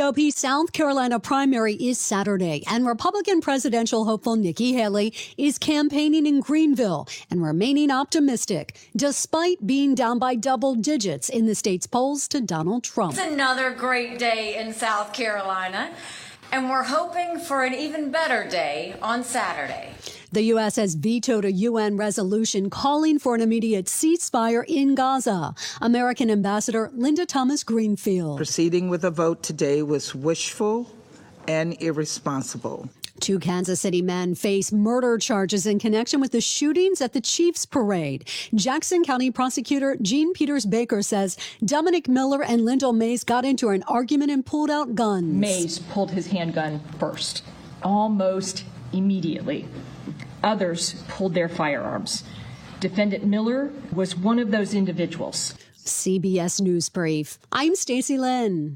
GOP South Carolina primary is Saturday, and Republican presidential hopeful Nikki Haley is campaigning in Greenville and remaining optimistic, despite being down by double digits in the state's polls to Donald Trump. It's another great day in South Carolina, and we're hoping for an even better day on Saturday. The U.S. has vetoed a UN resolution calling for an immediate ceasefire in Gaza. American Ambassador Linda Thomas-Greenfield. Proceeding with a vote today was wishful and irresponsible. Two Kansas City men face murder charges in connection with the shootings at the Chiefs parade. Jackson County prosecutor Gene Peters Baker says Dominic Miller and Lyndall Mays got into an argument and pulled out guns. Mays pulled his handgun first, almost immediately. Others pulled their firearms. Defendant Miller was one of those individuals. CBS News Brief. I'm Stacey Lynn.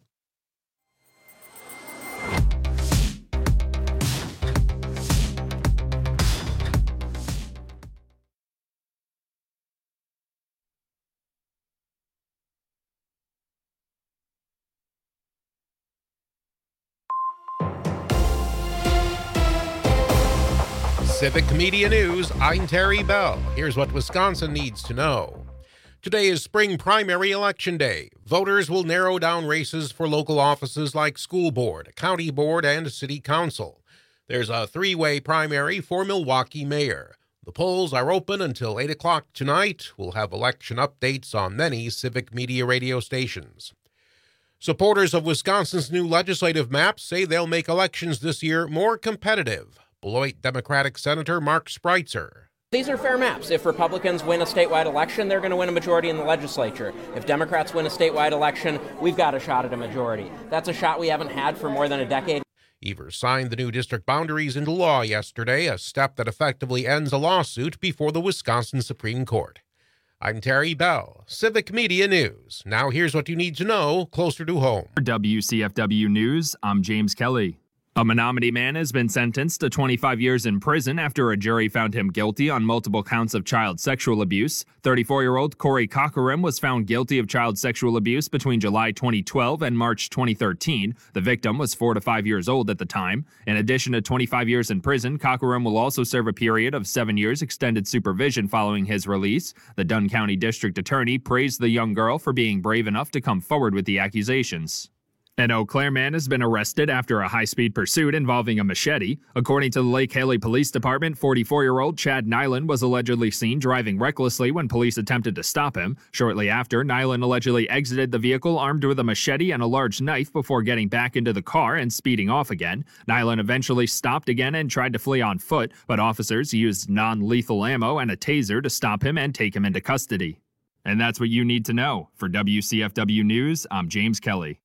Civic Media News, I'm Terry Bell. Here's what Wisconsin needs to know. Today is spring primary election day. Voters will narrow down races for local offices like school board, county board, and city council. There's a three-way primary for Milwaukee mayor. The polls are open until 8 o'clock tonight. We'll have election updates on many Civic Media radio stations. Supporters of Wisconsin's new legislative map say they'll make elections this year more competitive. Beloit Democratic Senator Mark Spreitzer. These are fair maps. If Republicans win a statewide election, they're going to win a majority in the legislature. If Democrats win a statewide election, we've got a shot at a majority. That's a shot we haven't had for more than a decade. Evers signed the new district boundaries into law yesterday, a step that effectively ends a lawsuit before the Wisconsin Supreme Court. I'm Terry Bell, Civic Media News. Now here's what you need to know closer to home. For WCFW News, I'm James Kelly. A Menominee man has been sentenced to 25 years in prison after a jury found him guilty on multiple counts of child sexual abuse. 34-year-old Corey Cockeram was found guilty of child sexual abuse between July 2012 and March 2013. The victim was 4 to 5 years old at the time. In addition to 25 years in prison, Cockeram will also serve a period of 7 years extended supervision following his release. The Dunn County District Attorney praised the young girl for being brave enough to come forward with the accusations. An Eau Claire man has been arrested after a high-speed pursuit involving a machete. According to the Lake Haley Police Department, 44-year-old Chad Nyland was allegedly seen driving recklessly when police attempted to stop him. Shortly after, Nyland allegedly exited the vehicle armed with a machete and a large knife before getting back into the car and speeding off again. Nyland eventually stopped again and tried to flee on foot, but officers used non-lethal ammo and a taser to stop him and take him into custody. And that's what you need to know. For WCFW News, I'm James Kelly.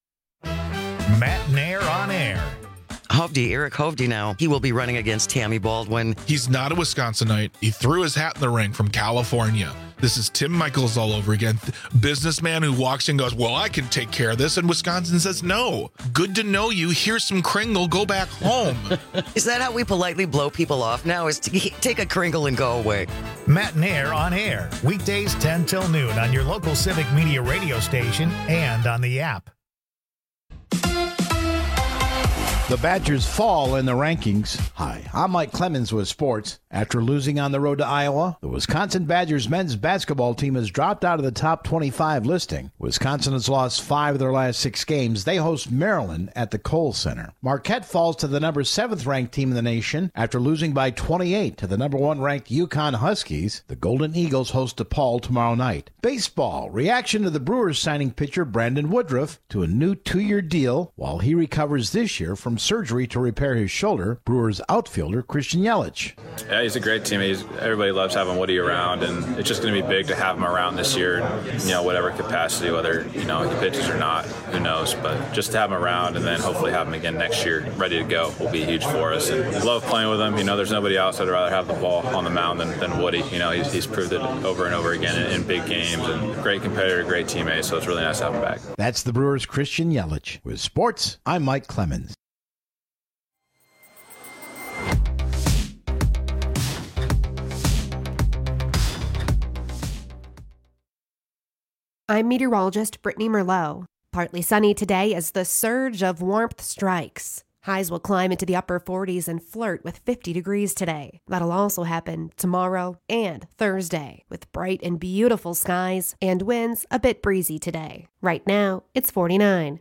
Matt Nair on air. Hovde, Eric Hovde now. He will be running against Tammy Baldwin. He's not a Wisconsinite. He threw his hat in the ring from California. This is Tim Michaels all over again. Businessman who walks in and goes, well, I can take care of this. And Wisconsin says, no. Good to know you. Here's some Kringle. Go back home. Is that how we politely blow people off now? Is take a Kringle and go away. Matt Nair on air. Weekdays 10 till noon on your local Civic Media radio station and on the app. The Badgers fall in the rankings. Hi, I'm Mike Clemens with sports. After losing on the road to Iowa, the Wisconsin Badgers men's basketball team has dropped out of the top 25 listing. Wisconsin has lost 5 of their last 6 games. They host Maryland at the Kohl Center. Marquette falls to the number 7th ranked team in the nation after losing by 28 to the number 1 ranked UConn Huskies. The Golden Eagles host DePaul tomorrow night. Baseball. Reaction to the Brewers signing pitcher Brandon Woodruff to a new 2-year deal while he recovers this year from surgery to repair his shoulder. Brewers outfielder Christian Yelich. Yeah, he's a great teammate. Everybody loves having Woody around, and it's just going to be big to have him around this year. Whatever capacity, whether he pitches or not, who knows? But just to have him around, and then hopefully have him again next year, ready to go, will be huge for us. And love playing with him. There's nobody else I'd rather have the ball on the mound than Woody. He's proved it over and over again in big games, and great competitor, great teammate. So it's really nice to have him back. That's the Brewers' Christian Yelich. With sports, I'm Mike Clemens. I'm meteorologist Brittany Merlot. Partly sunny today as the surge of warmth strikes. Highs will climb into the upper 40s and flirt with 50 degrees today. That'll also happen tomorrow and Thursday, with bright and beautiful skies and winds a bit breezy today. Right now, it's 49.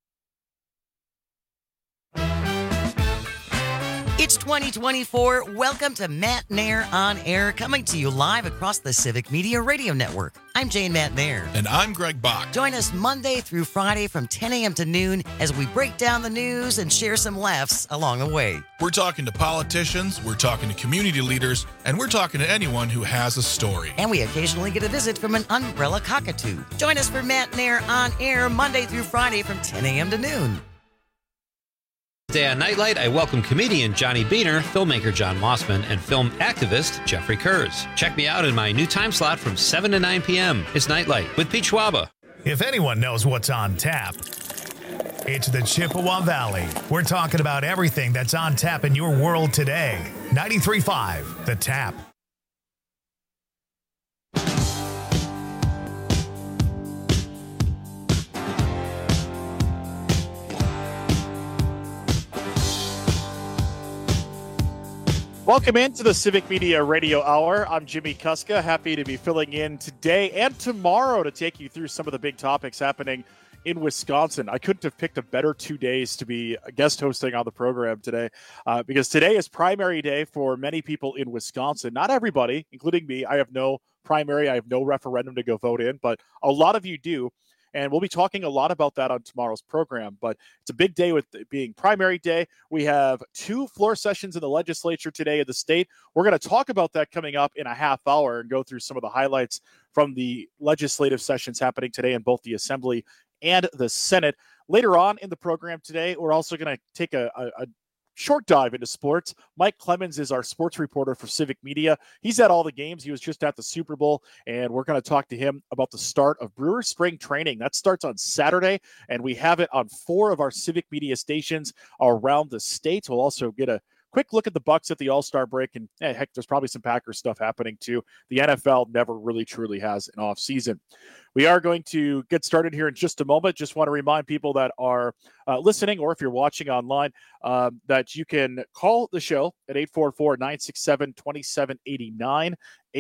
It's 2024. Welcome to Matt Nair on Air, coming to you live across the Civic Media Radio Network. I'm Jane Matt Nair. And I'm Greg Bach. Join us Monday through Friday from 10 a.m. to noon as we break down the news and share some laughs along the way. We're talking to politicians, we're talking to community leaders, and we're talking to anyone who has a story. And we occasionally get a visit from an umbrella cockatoo. Join us for Matt Nair on Air Monday through Friday from 10 a.m. to noon. Today on Nightlight, I welcome comedian Johnny Beener, filmmaker John Mossman, and film activist Jeffrey Kurz. Check me out in my new time slot from 7 to 9 p.m. It's Nightlight with Pete Schwaba. If anyone knows what's on tap, it's the Chippewa Valley. We're talking about everything that's on tap in your world today. 93.5, The Tap. Welcome into the Civic Media Radio Hour. I'm Jimmy Kuska, happy to be filling in today and tomorrow to take you through some of the big topics happening in Wisconsin. I couldn't have picked a better 2 days to be guest hosting on the program today because today is primary day for many people in Wisconsin. Not everybody, including me. I have no primary. I have no referendum to go vote in, but a lot of you do. And we'll be talking a lot about that on tomorrow's program. But it's a big day with it being primary day. We have 2 floor sessions in the legislature today in the state. We're going to talk about that coming up in a half hour and go through some of the highlights from the legislative sessions happening today in both the Assembly and the Senate. Later on in the program today, we're also going to take a short dive into sports. Mike Clemens is our sports reporter for Civic Media. He's at all the games. He was just at the Super Bowl, and we're going to talk to him about the start of Brewers spring training. That starts on Saturday, and we have it on 4 of our Civic Media stations around the state. We'll also get a quick look at the Bucs at the All-Star break, and heck, there's probably some Packers stuff happening too. The NFL never really truly has an off season. We are going to get started here in just a moment. Just want to remind people that are listening, or if you're watching online, that you can call the show at 844-967-2789,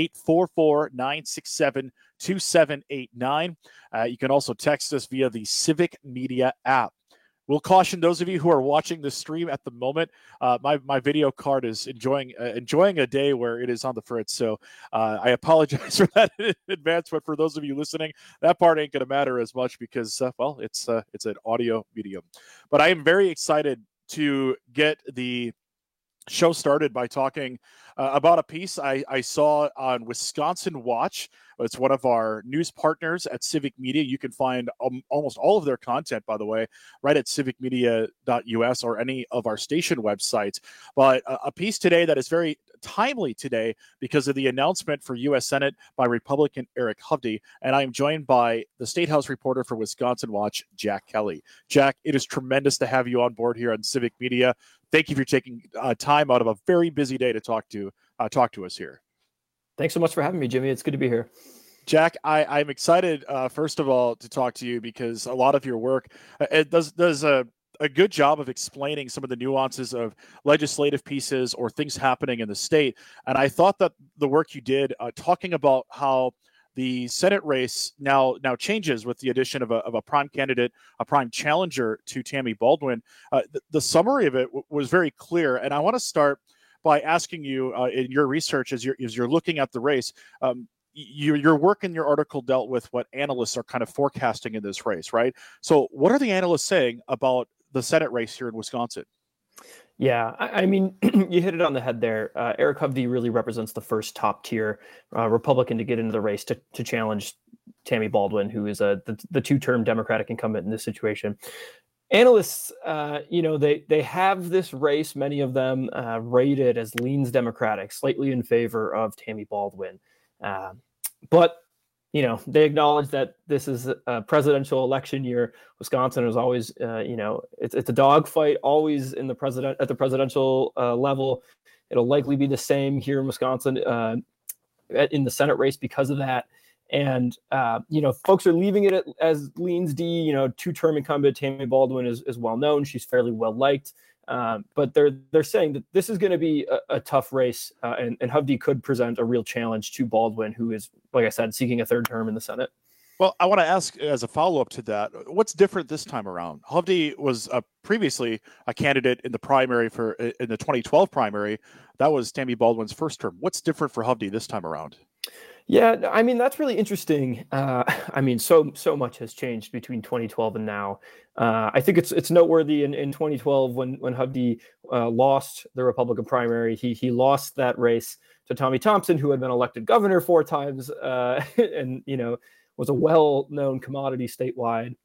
844-967-2789. You can also text us via the Civic Media app. We'll caution those of you who are watching the stream at the moment. My video card is enjoying a day where it is on the fritz, so I apologize for that in advance. But for those of you listening, that part ain't going to matter as much because, it's an audio medium. But I am very excited to get the show started by talking about a piece I saw on Wisconsin Watch. It's one of our news partners at Civic Media. You can find almost all of their content, by the way, right at civicmedia.us or any of our station websites. But a piece today that is very timely today because of the announcement for U.S. Senate by Republican Eric Hovde. And I'm joined by the State House reporter for Wisconsin Watch, Jack Kelly. Jack, it is tremendous to have you on board here on Civic Media. Thank you for taking time out of a very busy day to talk to us here. Thanks so much for having me, Jimmy. It's good to be here. Jack, I'm excited, first of all, to talk to you because a lot of your work it does a good job of explaining some of the nuances of legislative pieces or things happening in the state. And I thought that the work you did talking about how the Senate race now changes with the addition of a prime candidate, a prime challenger to Tammy Baldwin. The summary of it was very clear. And I want to start by asking you in your research as you're looking at the race, your work in your article dealt with what analysts are kind of forecasting in this race, right? So what are the analysts saying about the Senate race here in Wisconsin? Yeah, I mean, you hit it on the head there. Eric Hovde really represents the first top tier Republican to get into the race to challenge Tammy Baldwin, who is the 2-term Democratic incumbent in this situation. Analysts, they have this race, many of them rated as leans Democratic, slightly in favor of Tammy Baldwin. But they acknowledge that this is a presidential election year. Wisconsin is always, it's a dogfight always at the presidential level. It'll likely be the same here in Wisconsin in the Senate race because of that. And, folks are leaving it as leans D. Two-term incumbent Tammy Baldwin is well known. She's fairly well liked. But they're saying that this is going to be a tough race, and Hovde could present a real challenge to Baldwin, who is, like I said, seeking a third term in the Senate. Well, I want to ask as a follow-up to that, what's different this time around? Hovde was previously a candidate in the primary in the 2012 primary. That was Tammy Baldwin's first term. What's different for Hovde this time around? Yeah, that's really interesting. So much has changed between 2012 and now. I think it's noteworthy in 2012 when Hovde lost the Republican primary. He lost that race to Tommy Thompson, who had been elected governor 4 times, and was a well-known commodity statewide.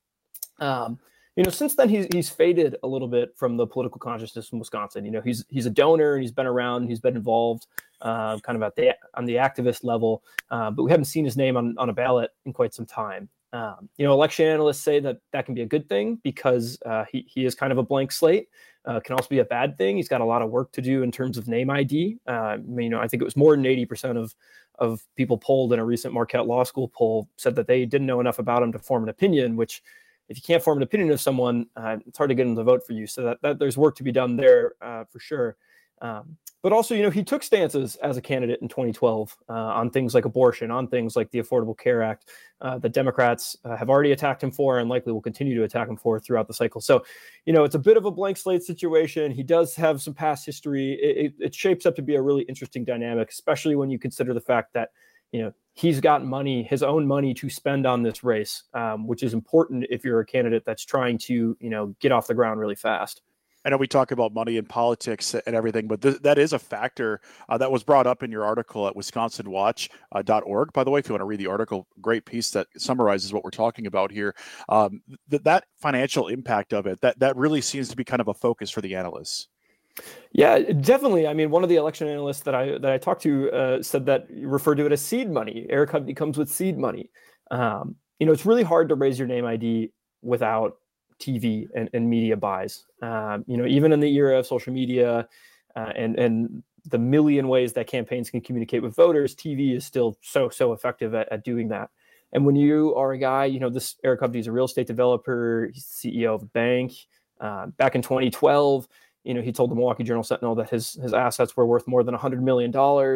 Since then he's faded a little bit from the political consciousness in Wisconsin. He's a donor and he's been around, he's been involved, kind of on the activist level, but we haven't seen his name on a ballot in quite some time. Election analysts say that can be a good thing because he is kind of a blank slate. Can also be a bad thing. He's got a lot of work to do in terms of name ID. I think it was more than 80% of people polled in a recent Marquette Law School poll said that they didn't know enough about him to form an opinion, which if you can't form an opinion of someone, it's hard to get them to vote for you. So that there's work to be done there for sure. But also, he took stances as a candidate in 2012 on things like abortion, on things like the Affordable Care Act that Democrats have already attacked him for and likely will continue to attack him for throughout the cycle. So, it's a bit of a blank slate situation. He does have some past history. It shapes up to be a really interesting dynamic, especially when you consider the fact that, he's got money, his own money to spend on this race, which is important if you're a candidate that's trying to, get off the ground really fast. I know we talk about money in politics and everything, but that is a factor that was brought up in your article at wisconsinwatch.org. By the way, if you want to read the article, great piece that summarizes what we're talking about here. That financial impact of it, that really seems to be kind of a focus for the analysts. Yeah, definitely. One of the election analysts that I talked to said that you refer to it as seed money. Eric Hovde comes with seed money. It's really hard to raise your name ID without TV and media buys. Even in the era of social media and the million ways that campaigns can communicate with voters, TV is still so effective at doing that. And when you are a guy, this Eric Hovde is a real estate developer, he's the CEO of a bank. Back in 2012, he told the Milwaukee Journal Sentinel that his assets were worth more than $100 million.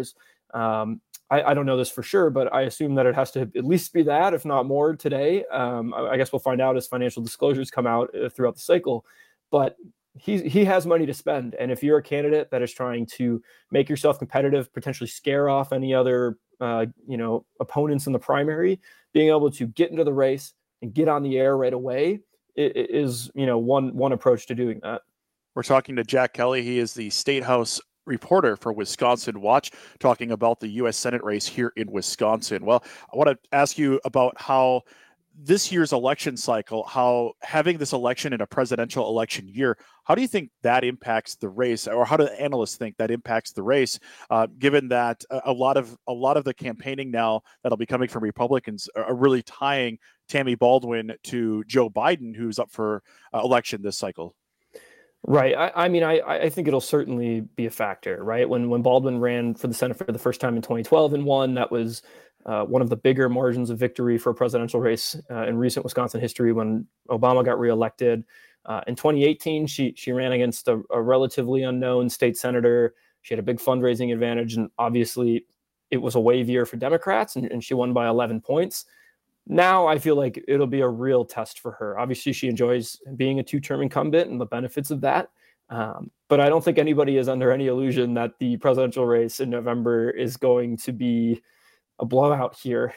I don't know this for sure, but I assume that it has to at least be that, if not more today. I guess we'll find out as financial disclosures come out throughout the cycle. But he has money to spend. And if you're a candidate that is trying to make yourself competitive, potentially scare off any other opponents in the primary, being able to get into the race and get on the air right away is one approach to doing that. We're talking to Jack Kelly. He is the State House reporter for Wisconsin Watch, talking about the U.S. Senate race here in Wisconsin. Well, I want to ask you about how this year's election cycle, how having this election in a presidential election year, how do you think that impacts the race, or how do analysts think that impacts the race, given that a lot of the campaigning now that'll be coming from Republicans are really tying Tammy Baldwin to Joe Biden, who's up for election this cycle? Right. I think it'll certainly be a factor, right? When Baldwin ran for the Senate for the first time in 2012 and won, that was one of the bigger margins of victory for a presidential race in recent Wisconsin history when Obama got reelected. In 2018, she ran against a relatively unknown state senator. She had a big fundraising advantage, and obviously it was a wave year for Democrats, and she won by 11 points. Now I feel like it'll be a real test for her. Obviously, she enjoys being a 2-term incumbent and the benefits of that. But I don't think anybody is under any illusion that the presidential race in November is going to be a blowout here.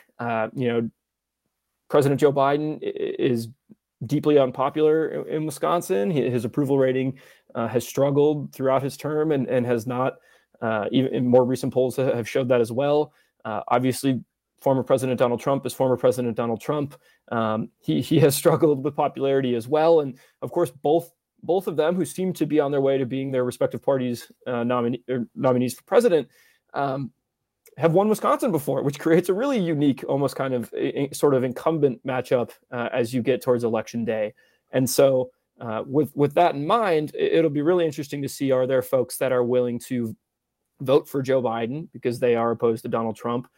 President Joe Biden is deeply unpopular in Wisconsin. His approval rating has struggled throughout his term and has not, even in more recent polls have showed that as well. Obviously, former President Donald Trump is former President Donald Trump. He has struggled with popularity as well. And of course, both of them, who seem to be on their way to being their respective parties' nominees for president, have won Wisconsin before, which creates a really unique, almost kind of sort of incumbent matchup as you get towards election day. And so with that in mind, it'll be really interesting to see, are there folks that are willing to vote for Joe Biden because they are opposed to Donald Trump,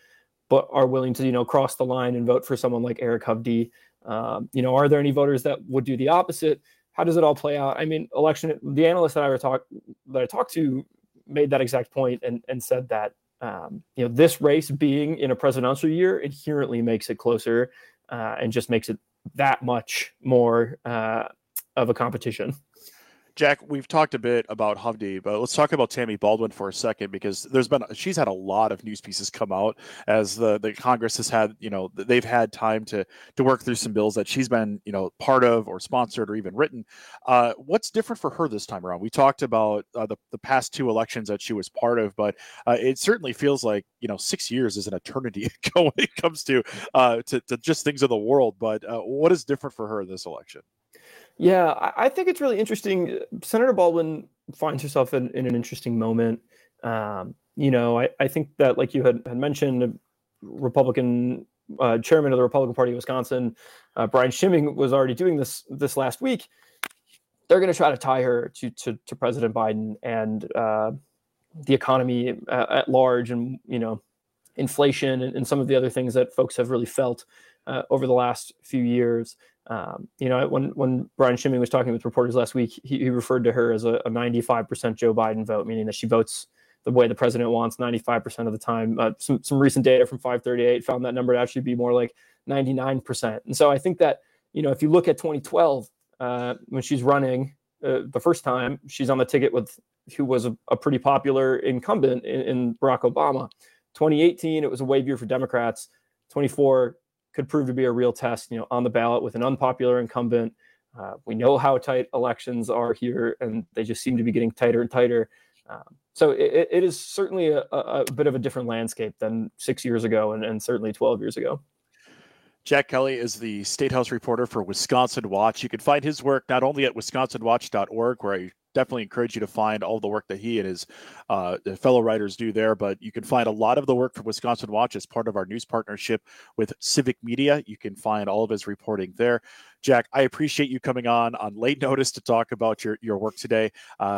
but are willing to, cross the line and vote for someone like Eric Hovde. Are there any voters that would do the opposite? How does it all play out? I mean, the analyst that I talked to made that exact point and said that, this race being in a presidential year inherently makes it closer and just makes it that much more of a competition. Jack, we've talked a bit about Hovde, but let's talk about Tammy Baldwin for a second, because she's had a lot of news pieces come out as the Congress has had, they've had time to work through some bills that she's been, part of or sponsored or even written. What's different for her this time around? We talked about the past two elections that she was part of, but it certainly feels like, 6 years is an eternity when it comes to just things of the world. But what is different for her this election? Yeah, I think it's really interesting. Senator Baldwin finds herself in an interesting moment. I think that, like you had mentioned, Republican chairman of the Republican Party of Wisconsin, Brian Schimming, was already doing this last week. They're going to try to tie her to President Biden and the economy at large, and inflation and some of the other things that folks have really felt over the last few years. When Brian Schimming was talking with reporters last week, he referred to her as a 95% Joe Biden vote, meaning that she votes the way the president wants 95% of the time. Some recent data from 538 found that number to actually be more like 99%. And so I think that, if you look at 2012, when she's running the first time, she's on the ticket with who was a pretty popular incumbent in Barack Obama. 2018, it was a wave year for Democrats. 24 could prove to be a real test, on the ballot with an unpopular incumbent. We know how tight elections are here, and they just seem to be getting tighter and tighter. So it is certainly a bit of a different landscape than 6 years ago and certainly 12 years ago. Jack Kelly is the State House reporter for Wisconsin Watch. You can find his work not only at wisconsinwatch.org, where I definitely encourage you to find all the work that he and his fellow writers do there, but you can find a lot of the work from Wisconsin Watch as part of our news partnership with Civic Media. You can find all of his reporting there. Jack, I appreciate you coming on late notice to talk about your work today.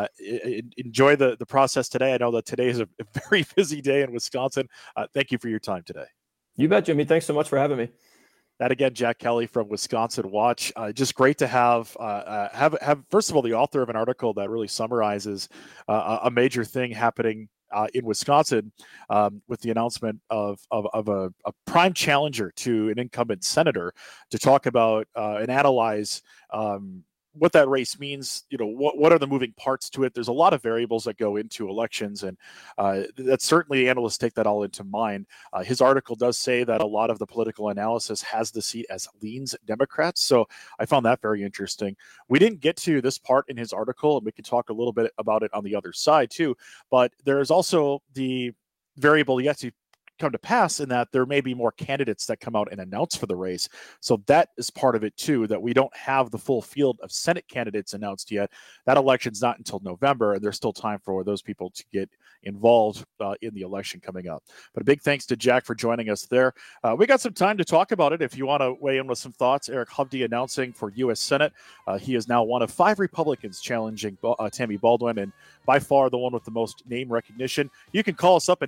Enjoy the process today. I know that today is a very busy day in Wisconsin. Thank you for your time today. You bet, Jimmy. Thanks so much for having me. That again, Jack Kelly from Wisconsin Watch. Just great to have first of all the author of an article that really summarizes a major thing happening in Wisconsin with the announcement of a prime challenger to an incumbent senator to talk about and analyze what that race means. What are the moving parts to it? There's a lot of variables that go into elections, and that certainly analysts take that all into mind. His article does say that a lot of the political analysis has the seat as leans Democrats, so I found that very interesting. We didn't get to this part in his article, and we can talk a little bit about it on the other side too, but there's also the variable yet to come to pass in that there may be more candidates that come out and announce for the race. So that is part of it too, that we don't have the full field of Senate candidates announced yet. That election's not until November, and there's still time for those people to get involved in the election coming up. But a big thanks to Jack for joining us there. We got some time to talk about it. If you want to weigh in with some thoughts, Eric Hovde announcing for U.S. Senate. He is now one of 5 Republicans challenging Tammy Baldwin, and by far the one with the most name recognition. You can call us up at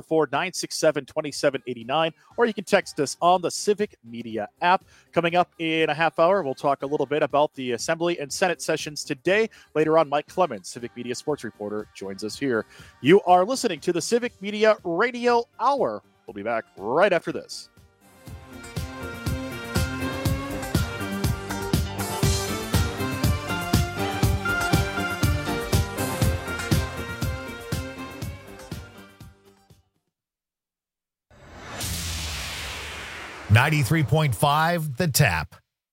844-967-2789, or you can text us on the Civic Media app. Coming up in a half hour, we'll talk a little bit about the Assembly and Senate sessions today. Later on, Mike Clemens, Civic Media sports reporter, joins us here. You are listening to the Civic Media Radio Hour. We'll be back right after this. .5 The Tap.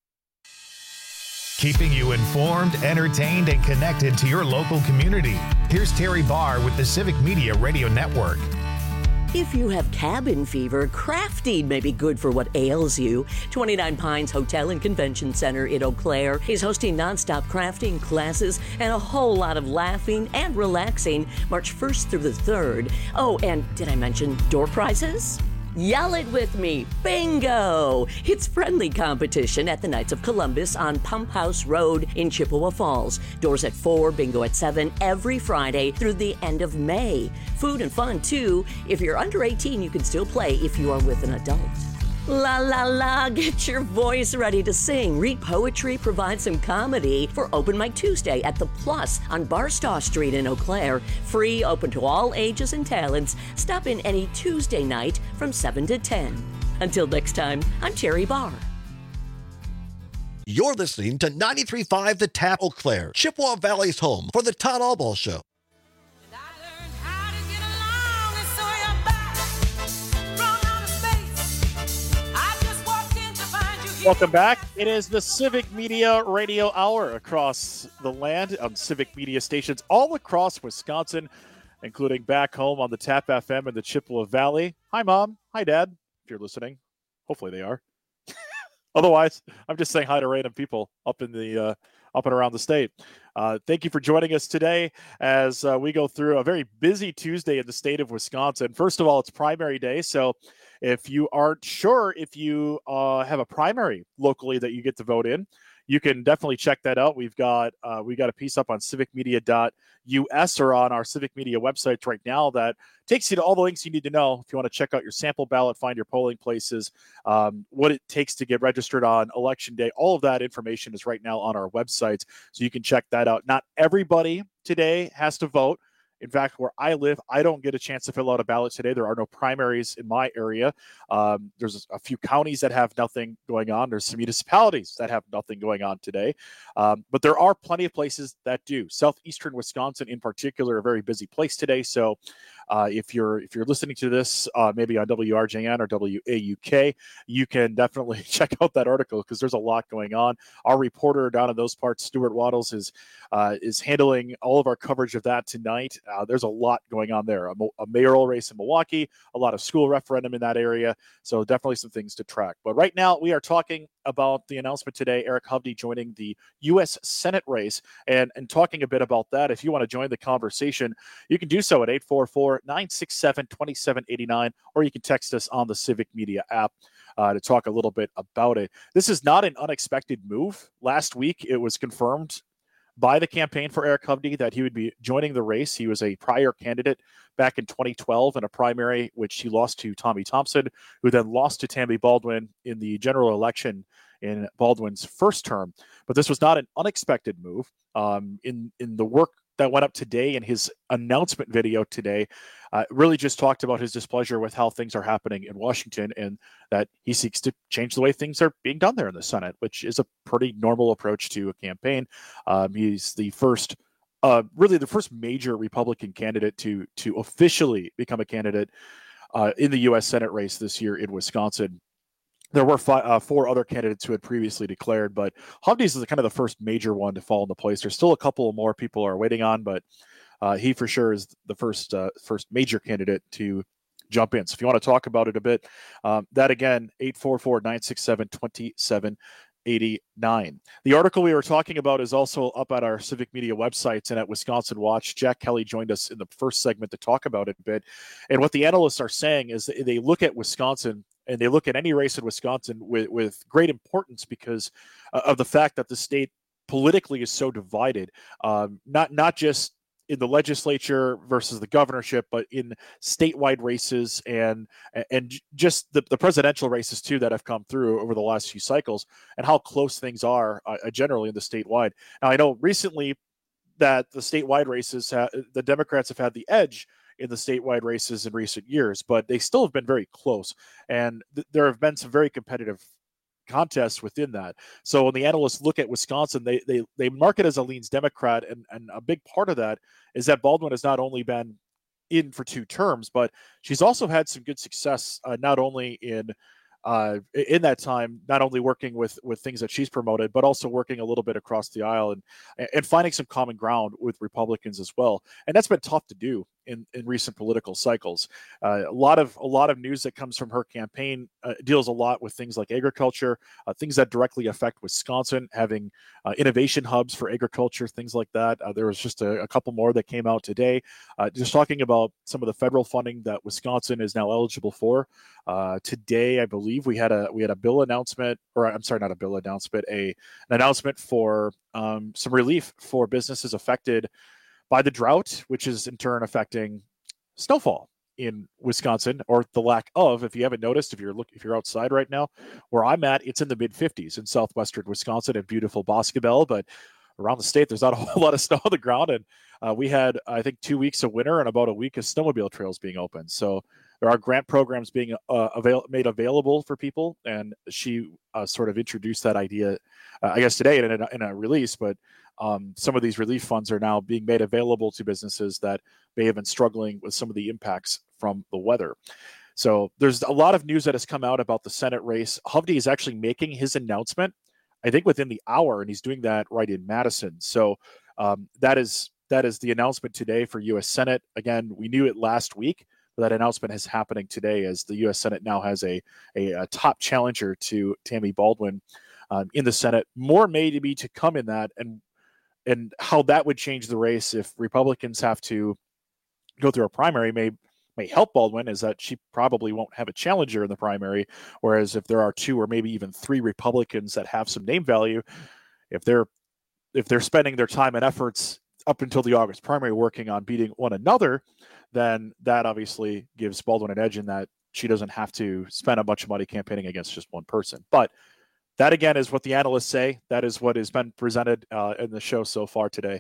Keeping you informed, entertained, and connected to your local community. Here's Terry Barr with the Civic Media Radio Network. If you have cabin fever, crafting may be good for what ails you. 29 Pines Hotel and Convention Center in Eau Claire is hosting nonstop crafting classes and a whole lot of laughing and relaxing March 1st through the 3rd. Oh, and did I mention door prizes? Yell it with me. Bingo! It's friendly competition at the Knights of Columbus on Pump House Road in Chippewa Falls. Doors at 4, bingo at 7 every Friday through the end of May. Food and fun, too. If you're under 18, you can still play if you are with an adult. La la la, get your voice ready to sing, read poetry, provide some comedy for Open Mic Tuesday at The Plus on Barstow Street in Eau Claire. Free, open to all ages and talents. Stop in any Tuesday night from 7 to 10. Until next time, I'm Terry Barr. You're listening to 93.5 The Tap, Eau Claire, Chippewa Valley's home for the Todd Albaugh Show. Welcome back. It is the Civic Media Radio Hour across the land on Civic Media stations all across Wisconsin, including back home on the Tap FM in the Chippewa Valley. Hi, Mom. Hi, Dad, if you're listening. Hopefully they are. Otherwise, I'm just saying hi to random people up and around the state. Thank you for joining us today as we go through a very busy Tuesday in the state of Wisconsin. First of all, it's primary day, so if you aren't sure if you have a primary locally that you get to vote in, you can definitely check that out. We got a piece up on civicmedia.us or on our Civic Media websites right now that takes you to all the links you need to know if you want to check out your sample ballot, find your polling places, what it takes to get registered on Election Day. All of that information is right now on our websites, so you can check that out. Not everybody today has to vote. In fact, where I live, I don't get a chance to fill out a ballot today. There are no primaries in my area. There's a few counties that have nothing going on. There's some municipalities that have nothing going on today. But there are plenty of places that do. Southeastern Wisconsin, in particular, a very busy place today. So if you're listening to this, maybe on WRJN or WAUK, you can definitely check out that article because there's a lot going on. Our reporter down in those parts, Stuart Waddles, is handling all of our coverage of that tonight. There's a lot going on there. A mayoral race in Milwaukee, a lot of school referendum in that area. So definitely some things to track. But right now we are talking about the announcement today, Eric Hovde joining the U.S. Senate race and talking a bit about that. If you want to join the conversation, you can do so at 844-967-2789, or you can text us on the Civic Media app to talk a little bit about it. This is not an unexpected move. Last week, it was confirmed by the campaign for Eric Hovde that he would be joining the race. He was a prior candidate back in 2012 in a primary, which he lost to Tommy Thompson, who then lost to Tammy Baldwin in the general election in Baldwin's first term. But this was not an unexpected move. In the work that went up today in his announcement video today, really just talked about his displeasure with how things are happening in Washington and that he seeks to change the way things are being done there in the Senate, which is a pretty normal approach to a campaign. He's the first, really the first major Republican candidate to officially become a candidate in the U.S. Senate race this year in Wisconsin. There were four other candidates who had previously declared, but Hovde's is kind of the first major one to fall into place. There's still a couple more people are waiting on, but he for sure is the first major candidate to jump in. So if you want to talk about it a bit, that again, 844-967-2789. The article we were talking about is also up at our Civic Media websites and at Wisconsin Watch. Jack Kelly joined us in the first segment to talk about it a bit. And what the analysts are saying is they look at Wisconsin and they look at any race in Wisconsin with great importance because of the fact that the state politically is so divided, not just in the legislature versus the governorship, but in statewide races and just the presidential races too that have come through over the last few cycles and how close things are generally in the statewide. Now, I know recently that the statewide races, the Democrats have had the edge in the statewide races in recent years, but they still have been very close. And there have been some very competitive contests within that. So when the analysts look at Wisconsin, they mark it as a leans Democrat. And a big part of that is that Baldwin has not only been in for 2 terms, but she's also had some good success, not only in that time, not only working with things that she's promoted, but also working a little bit across the aisle and finding some common ground with Republicans as well. And that's been tough to do in recent political cycles. A lot of news that comes from her campaign deals a lot with things like agriculture, things that directly affect Wisconsin, having innovation hubs for agriculture, things like that. There was just a couple more that came out today, just talking about some of the federal funding that Wisconsin is now eligible for. Today, I believe we had a bill announcement, or I'm sorry, not a bill announcement, an announcement for some relief for businesses affected by the drought, which is in turn affecting snowfall in Wisconsin, or the lack of. If you haven't noticed, if you're outside right now, where I'm at, it's in the mid 50s in southwestern Wisconsin in beautiful Boscobel, but around the state, there's not a whole lot of snow on the ground. And we had, I think, 2 weeks of winter and about a week of snowmobile trails being open. So there are grant programs being made available for people. And she sort of introduced that idea, I guess, today in a release. But some of these relief funds are now being made available to businesses that may have been struggling with some of the impacts from the weather. So there's a lot of news that has come out about the Senate race. Hovde is actually making his announcement, I think, within the hour, and he's doing that right in Madison. So that is the announcement today for U.S. Senate. Again, we knew it last week, but that announcement is happening today as the U.S. Senate now has a top challenger to Tammy Baldwin in the Senate. More may be to come in that, and how that would change the race if Republicans have to go through a primary may help Baldwin, is that she probably won't have a challenger in the primary, whereas if there are 2 or maybe even 3 Republicans that have some name value, if they're spending their time and efforts up until the August primary working on beating one another, then that obviously gives Baldwin an edge in that she doesn't have to spend a bunch of money campaigning against just one person. But that, again, is what the analysts say. That is what has been presented in the show so far today.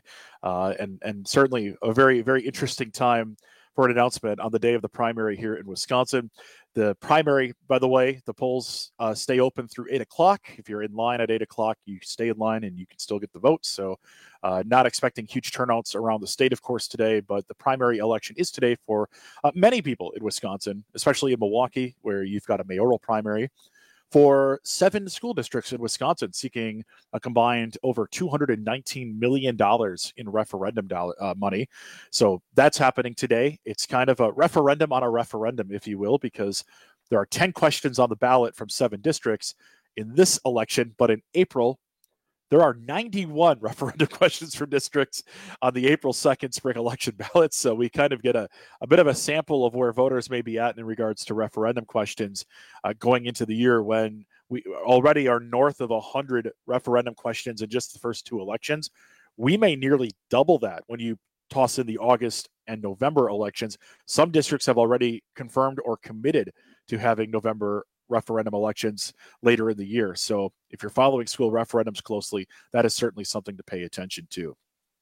And certainly a very, very interesting time for an announcement on the day of the primary here in Wisconsin. The primary, by the way, the polls stay open through 8 o'clock. If you're in line at 8 o'clock, you stay in line and you can still get the votes. So not expecting huge turnouts around the state, of course, today, but the primary election is today for many people in Wisconsin, especially in Milwaukee, where you've got a mayoral primary for 7 school districts in Wisconsin seeking a combined over $219 million in referendum money. So that's happening today. It's kind of a referendum on a referendum, if you will, because there are 10 questions on the ballot from 7 districts in this election. But in April, there are 91 referendum questions from districts on the April 2nd spring election ballots. So we kind of get a bit of a sample of where voters may be at in regards to referendum questions going into the year, when we already are north of 100 referendum questions in just the first 2 elections. We may nearly double that when you toss in the August and November elections. Some districts have already confirmed or committed to having November referendum elections later in the year. So if you're following school referendums closely, that is certainly something to pay attention to.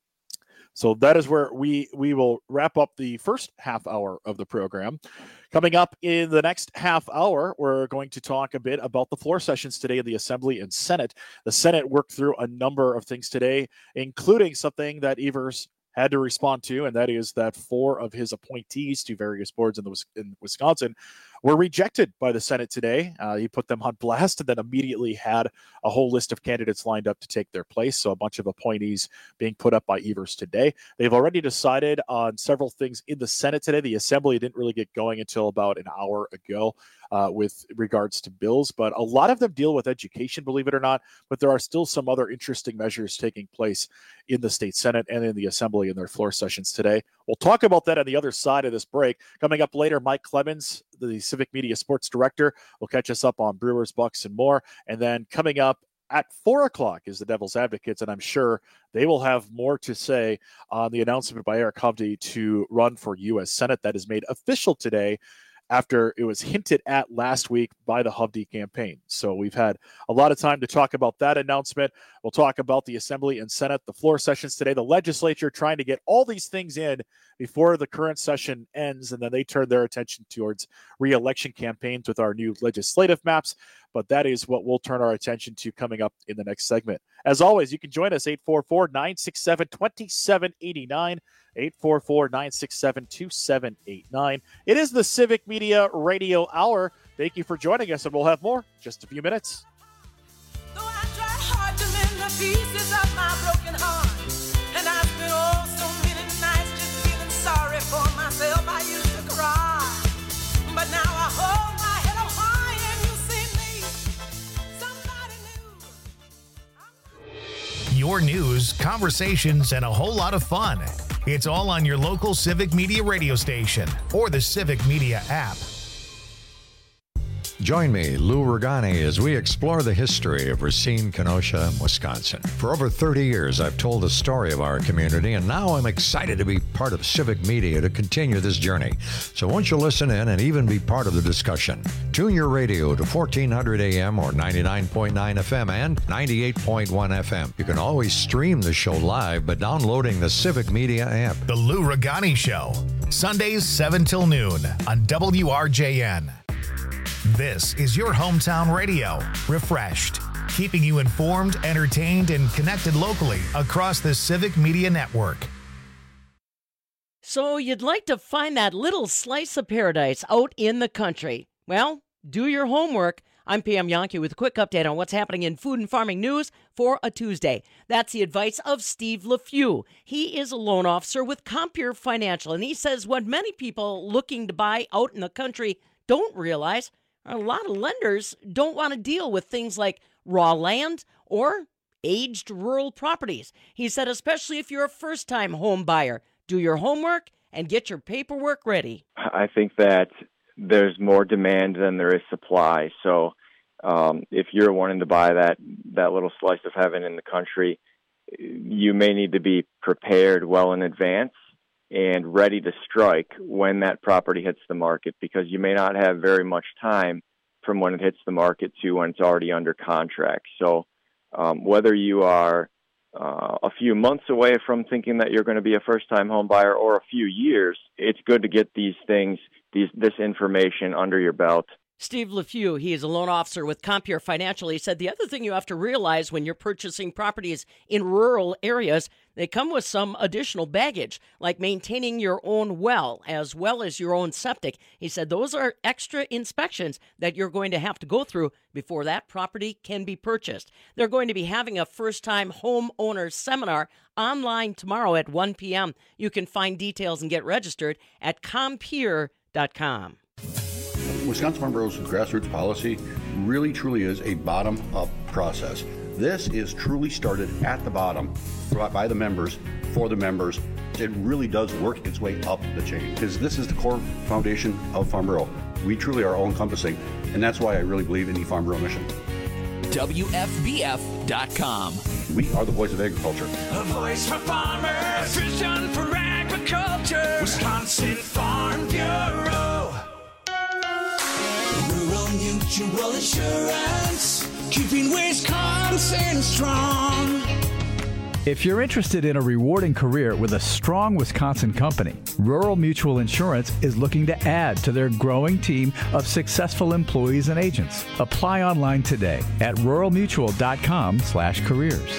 So that is where we will wrap up the first half hour of the program. Coming up in the next half hour, we're going to talk a bit about the floor sessions today in the Assembly and Senate. The Senate worked through a number of things today, including something that Evers had to respond to, and that is that 4 of his appointees to various boards in Wisconsin were rejected by the Senate today. He put them on blast and then immediately had a whole list of candidates lined up to take their place. So a bunch of appointees being put up by Evers today. They've already decided on several things in the Senate today. The Assembly didn't really get going until about an hour ago with regards to bills, but a lot of them deal with education, believe it or not. But there are still some other interesting measures taking place in the state Senate and in the Assembly in their floor sessions today. We'll talk about that on the other side of this break. Coming up later, Mike Clemens, the Civic Media Sports Director, will catch us up on Brewers, Bucks, and more. And then coming up at 4 o'clock is the Devil's Advocates, and I'm sure they will have more to say on the announcement by Eric Hovde to run for U.S. Senate that is made official today after it was hinted at last week by the Hovde campaign. So we've had a lot of time to talk about that announcement. We'll talk about the Assembly and Senate, the floor sessions today, the legislature trying to get all these things in before the current session ends, and then they turn their attention towards re-election campaigns with our new legislative maps. But that is what we'll turn our attention to coming up in the next segment. As always, you can join us 844-967-2789, 844-967-2789. It is the Civic Media Radio Hour. Thank you for joining us, and we'll have more in just a few minutes. Though I try hard to mend the pieces of my broken heart, and I spent so many nights just feeling sorry for myself. news, conversations, and a whole lot of fun. It's all on your local Civic Media radio station or the Civic Media app. Join me, Lou Ragani, as we explore the history of Racine, Kenosha, Wisconsin. For over 30 years, I've told the story of our community, and now I'm excited to be part of Civic Media to continue this journey. So won't you listen in and even be part of the discussion? Tune your radio to 1400 AM or 99.9 FM and 98.1 FM. You can always stream the show live by downloading the Civic Media app. The Lou Ragani Show, Sundays 7 till noon on WRJN. This is your hometown radio, refreshed, keeping you informed, entertained, and connected locally across the Civic Media Network. So you'd like to find that little slice of paradise out in the country. Well, do your homework. I'm Pam Yankee with a quick update on what's happening in food and farming news for a Tuesday. That's the advice of Steve LeFew. He is a loan officer with Compeer Financial, and he says what many people looking to buy out in the country don't realize, a lot of lenders don't want to deal with things like raw land or aged rural properties. He said, especially if you're a first-time home buyer, do your homework and get your paperwork ready. I think that there's more demand than there is supply. So if you're wanting to buy that little slice of heaven in the country, you may need to be prepared well in advance and ready to strike when that property hits the market, because you may not have very much time from when it hits the market to when it's already under contract. So whether you are a few months away from thinking that you're going to be a first-time home buyer or a few years, it's good to get these things, this information under your belt. Steve LeFew, he is a loan officer with Compeer Financial. He said the other thing you have to realize when you're purchasing properties in rural areas, they come with some additional baggage, like maintaining your own well as your own septic. He said those are extra inspections that you're going to have to go through before that property can be purchased. They're going to be having a first-time homeowner seminar online tomorrow at 1 p.m. You can find details and get registered at compeer.com. Wisconsin Farm Bureau's grassroots policy really truly is a bottom-up process. This is truly started at the bottom by the members, for the members. It really does work its way up the chain, because this is the core foundation of Farm Bureau. We truly are all-encompassing, and that's why I really believe in the Farm Bureau mission. WFBF.com. We are the voice of agriculture. A voice for farmers, vision for agriculture. Wisconsin Farm Bureau. Rural Mutual Insurance, keeping Wisconsin strong. If you're interested in a rewarding career with a strong Wisconsin company, Rural Mutual Insurance is looking to add to their growing team of successful employees and agents. Apply online today at ruralmutual.com/careers.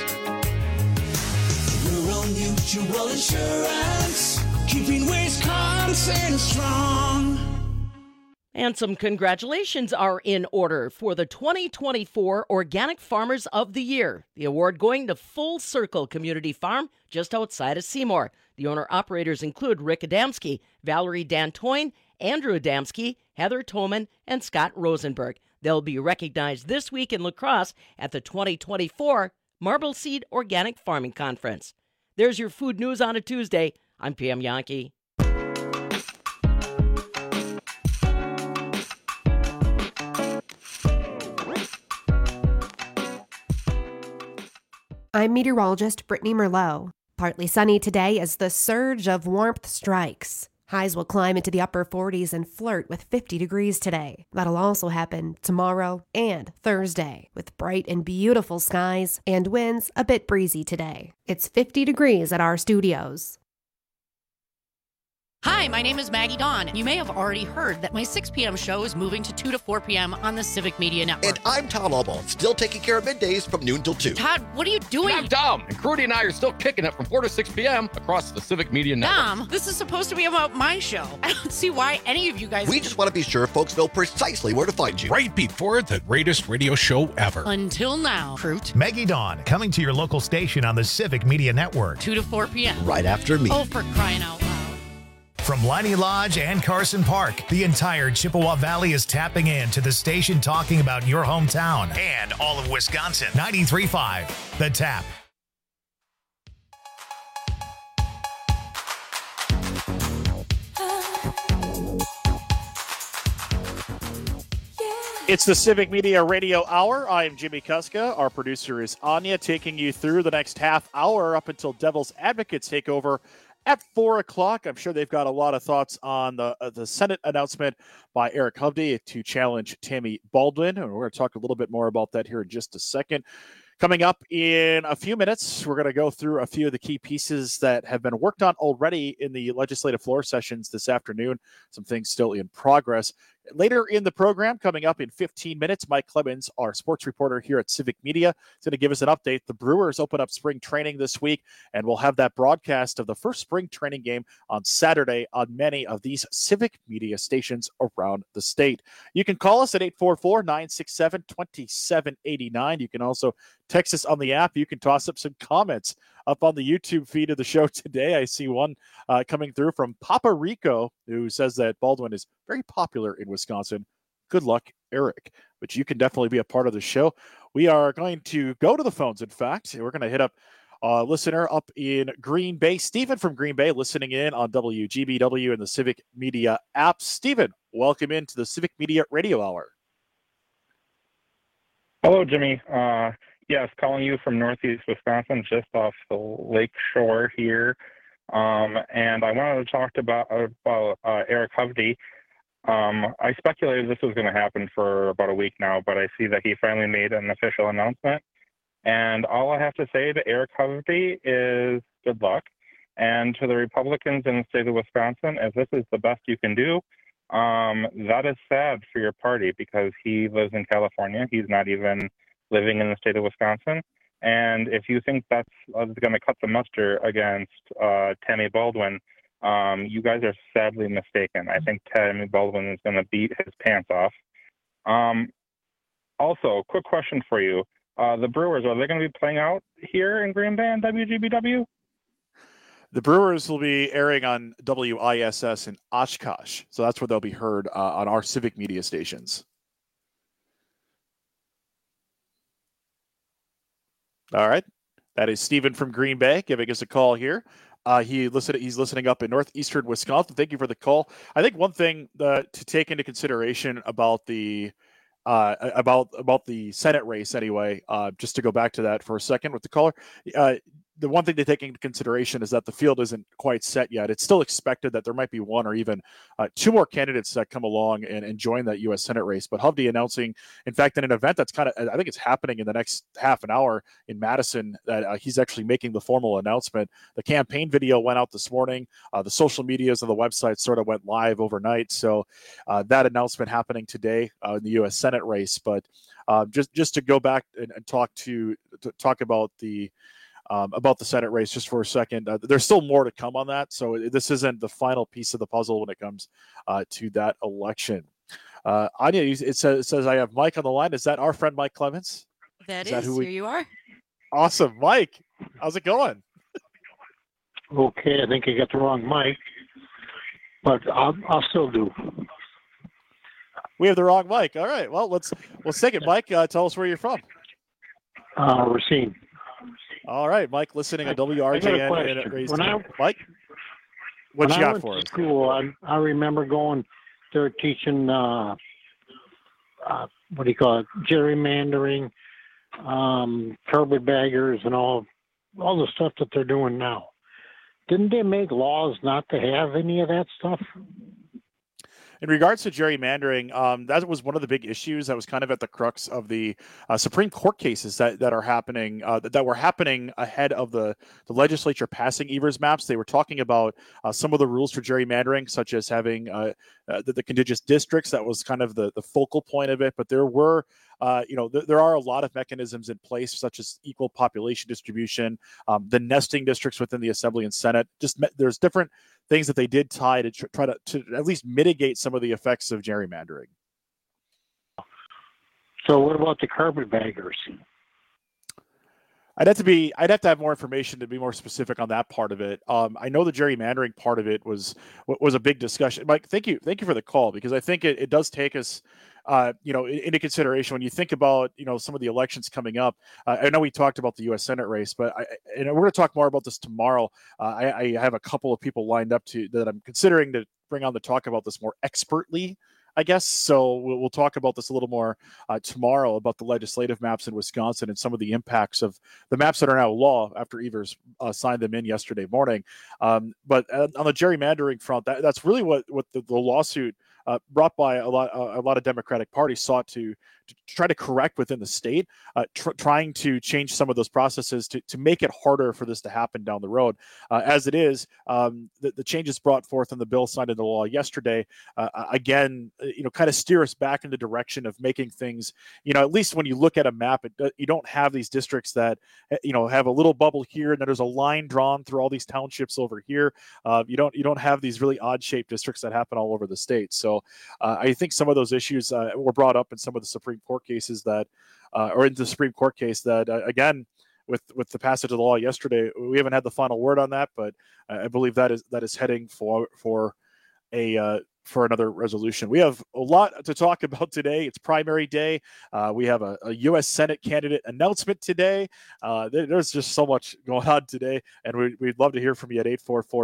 Rural Mutual Insurance, keeping Wisconsin strong. And some congratulations are in order for the 2024 Organic Farmers of the Year. The award going to Full Circle Community Farm just outside of Seymour. The owner-operators include Rick Adamski, Valerie Dantoine, Andrew Adamski, Heather Toman, and Scott Rosenberg. They'll be recognized this week in La Crosse at the 2024 Marble Seed Organic Farming Conference. There's your food news on a Tuesday. I'm Pam Yankee. I'm meteorologist Brittany Merlot. Partly sunny today as the surge of warmth strikes. Highs will climb into the upper 40s and flirt with 50 degrees today. That'll also happen tomorrow and Thursday, with bright and beautiful skies and winds a bit breezy today. It's 50 degrees at our studios. Hi, my name is Maggie Dawn. You may have already heard that my 6 p.m. show is moving to 2 to 4 p.m. on the Civic Media Network. And I'm Todd Albaugh, still taking care of middays from noon till 2. Todd, what are you doing? I'm Dom, and Crudy and I are still kicking it from 4 to 6 p.m. across the Civic Media Network. Dom, this is supposed to be about my show. I don't see why any of you guys... We just want to be sure folks know precisely where to find you. Right before the greatest radio show ever. Until now, Fruit. Maggie Dawn, coming to your local station on the Civic Media Network. 2 to 4 p.m. Right after me. Oh, for crying out loud. From Liney Lodge and Carson Park, the entire Chippewa Valley is tapping in to the station talking about your hometown and all of Wisconsin. 93.5, The Tap. It's the Civic Media Radio Hour. I am Jimmy Kuska. Our producer is Anya, taking you through the next half hour up until Devil's Advocates take over at 4 o'clock. I'm sure they've got a lot of thoughts on the Senate announcement by Eric Hovde to challenge Tammy Baldwin. And we're going to talk a little bit more about that here in just a second. Coming up in a few minutes, we're going to go through a few of the key pieces that have been worked on already in the legislative floor sessions this afternoon. Some things still in progress. Later in the program, coming up in 15 minutes, Mike Clemens, our sports reporter here at Civic Media, is going to give us an update. The Brewers open up spring training this week, and we'll have that broadcast of the first spring training game on Saturday on many of these Civic Media stations around the state. You can call us at 844-967-2789. You can also text us on the app. You can toss up some comments up on the YouTube feed of the show today. I see one coming through from Papa Rico, who says that Baldwin is very popular in Wisconsin. Good luck, Eric. But you can definitely be a part of the show. We are going to go to the phones, in fact. We're going to hit up a listener up in Green Bay. Stephen from Green Bay listening in on WGBW and the Civic Media app. Stephen, welcome into the Civic Media Radio Hour. Hello, Jimmy. Yes, calling you from Northeast Wisconsin, just off the lake shore here. And I wanted to talk about Eric Hovde. I speculated this was going to happen for about a week now, but I see that he finally made an official announcement. And all I have to say to Eric Hovde is good luck. And to the Republicans in the state of Wisconsin, if this is the best you can do, that is sad for your party because he lives in California. He's not even living in the state of Wisconsin. And if you think that's going to cut the muster against Tammy Baldwin, you guys are sadly mistaken. I think Tammy Baldwin is going to beat his pants off. Also, quick question for you. The Brewers, are they going to be playing out here in Green Bay on WGBW? The Brewers will be airing on WISS in Oshkosh. So that's where they'll be heard on our Civic Media stations. All right. That is Stephen from Green Bay giving us a call here. He's listening up in northeastern Wisconsin. Thank you for the call. I think one thing to take into consideration about the Senate race anyway, just to go back to that for a second with the caller, the one thing to take into consideration is that the field isn't quite set yet. It's still expected that there might be one or even two more candidates that come along and join that U.S. Senate race. But Hovde announcing, in fact, in an event that's I think it's happening in the next half an hour in Madison, that he's actually making the formal announcement. The campaign video went out this morning. The social medias and the website sort of went live overnight. So that announcement happening today in the U.S. Senate race. But just to go back and talk about the Senate race just for a second. There's still more to come on that. So this isn't the final piece of the puzzle when it comes to that election. Anya, it says I have Mike on the line. Is that our friend Mike Clemens? That is here you are. Awesome. Mike, how's it going? Okay, I think I got the wrong mic, but I'll still do. We have the wrong mic. All right. Well, let's take it. Mike, tell us where you're from. Racine. All right, Mike, listening on WRJN. Mike, what you got for us? School, I remember going there teaching, what do you call it, gerrymandering, carpetbaggers, and all the stuff that they're doing now. Didn't they make laws not to have any of that stuff? In regards to gerrymandering, that was one of the big issues that was kind of at the crux of the Supreme Court cases that are happening, that were happening ahead of the legislature passing Evers maps. They were talking about some of the rules for gerrymandering, such as having the contiguous districts. That was kind of the focal point of it. But there were, there are a lot of mechanisms in place, such as equal population distribution, the nesting districts within the Assembly and Senate. There's different things that they did tie to try to at least mitigate some of the effects of gerrymandering. So what about the carpetbaggers? I'd have to have more information to be more specific on that part of it. I know the gerrymandering part of it was a big discussion. Mike, thank you for the call, because I think it does take us into consideration when you think about, some of the elections coming up. I know we talked about the U.S. Senate race, but we're going to talk more about this tomorrow. I have a couple of people lined up that I'm considering to bring on to talk about this more expertly I guess. So we'll talk about this a little more tomorrow about the legislative maps in Wisconsin and some of the impacts of the maps that are now law after Evers signed them in yesterday morning. But on the gerrymandering front, that's really what the lawsuit brought by a lot of Democratic parties sought to try to correct within the state, trying to change some of those processes to make it harder for this to happen down the road. As it is, the changes brought forth in the bill signed into law yesterday, again, kind of steer us back in the direction of making things, at least when you look at a map, you don't have these districts that, have a little bubble here and then there's a line drawn through all these townships over here. You don't have these really odd shaped districts that happen all over the state. So I think some of those issues were brought up in some of the Supreme Court cases that, or in the Supreme Court case that, again, with the passage of the law yesterday, we haven't had the final word on that, but I believe that is heading for another resolution. We have a lot to talk about today. It's primary day. We have a U.S. Senate candidate announcement today. There's just so much going on today, and we'd love to hear from you at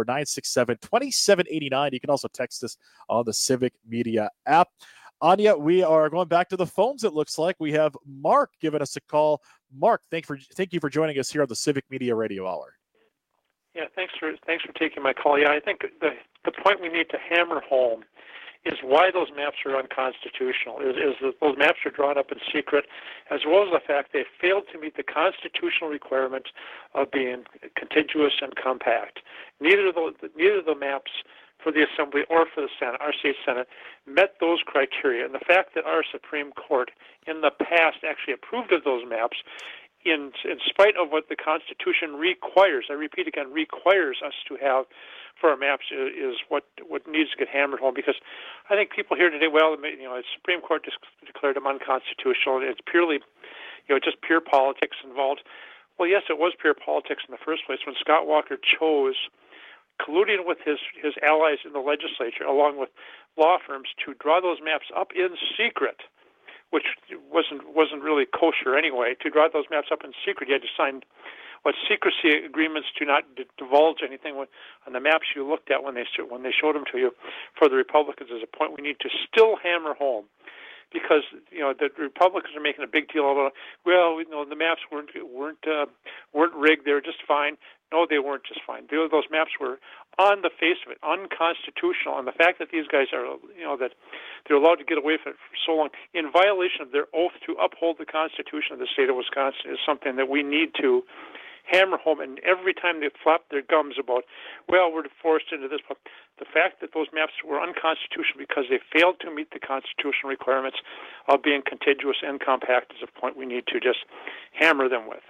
844-967-2789. You can also text us on the Civic Media app. Anya, we are going back to the phones. It looks like we have Mark giving us a call. Mark, thank you for joining us here on the Civic Media Radio Hour. Yeah, thanks for taking my call. Yeah, I think the point we need to hammer home is why those maps are unconstitutional. Is that those maps are drawn up in secret, as well as the fact they failed to meet the constitutional requirement of being contiguous and compact. Neither of the maps for the Assembly or for the Senate, our state Senate, met those criteria. And the fact that our Supreme Court in the past actually approved of those maps in spite of what the Constitution requires, I repeat again, requires us to have for our maps is what needs to get hammered home. Because I think people here today, the Supreme Court just declared them unconstitutional. It's purely, just pure politics involved. Well, yes, it was pure politics in the first place when Scott Walker chose, colluding with his allies in the legislature, along with law firms, to draw those maps up in secret, which wasn't really kosher anyway. To draw those maps up in secret, you had to sign secrecy agreements to not divulge anything on the maps you looked at when they showed them to you. For the Republicans, is a point we need to still hammer home, because the Republicans are making a big deal about, the maps weren't rigged, they were just fine. No, they weren't just fine. Those maps were, on the face of it, unconstitutional. And the fact that these guys are, that they're allowed to get away with it for so long, in violation of their oath to uphold the Constitution of the state of Wisconsin, is something that we need to hammer home. And every time they flap their gums about, we're forced into this, but the fact that those maps were unconstitutional because they failed to meet the constitutional requirements of being contiguous and compact is a point we need to just hammer them with.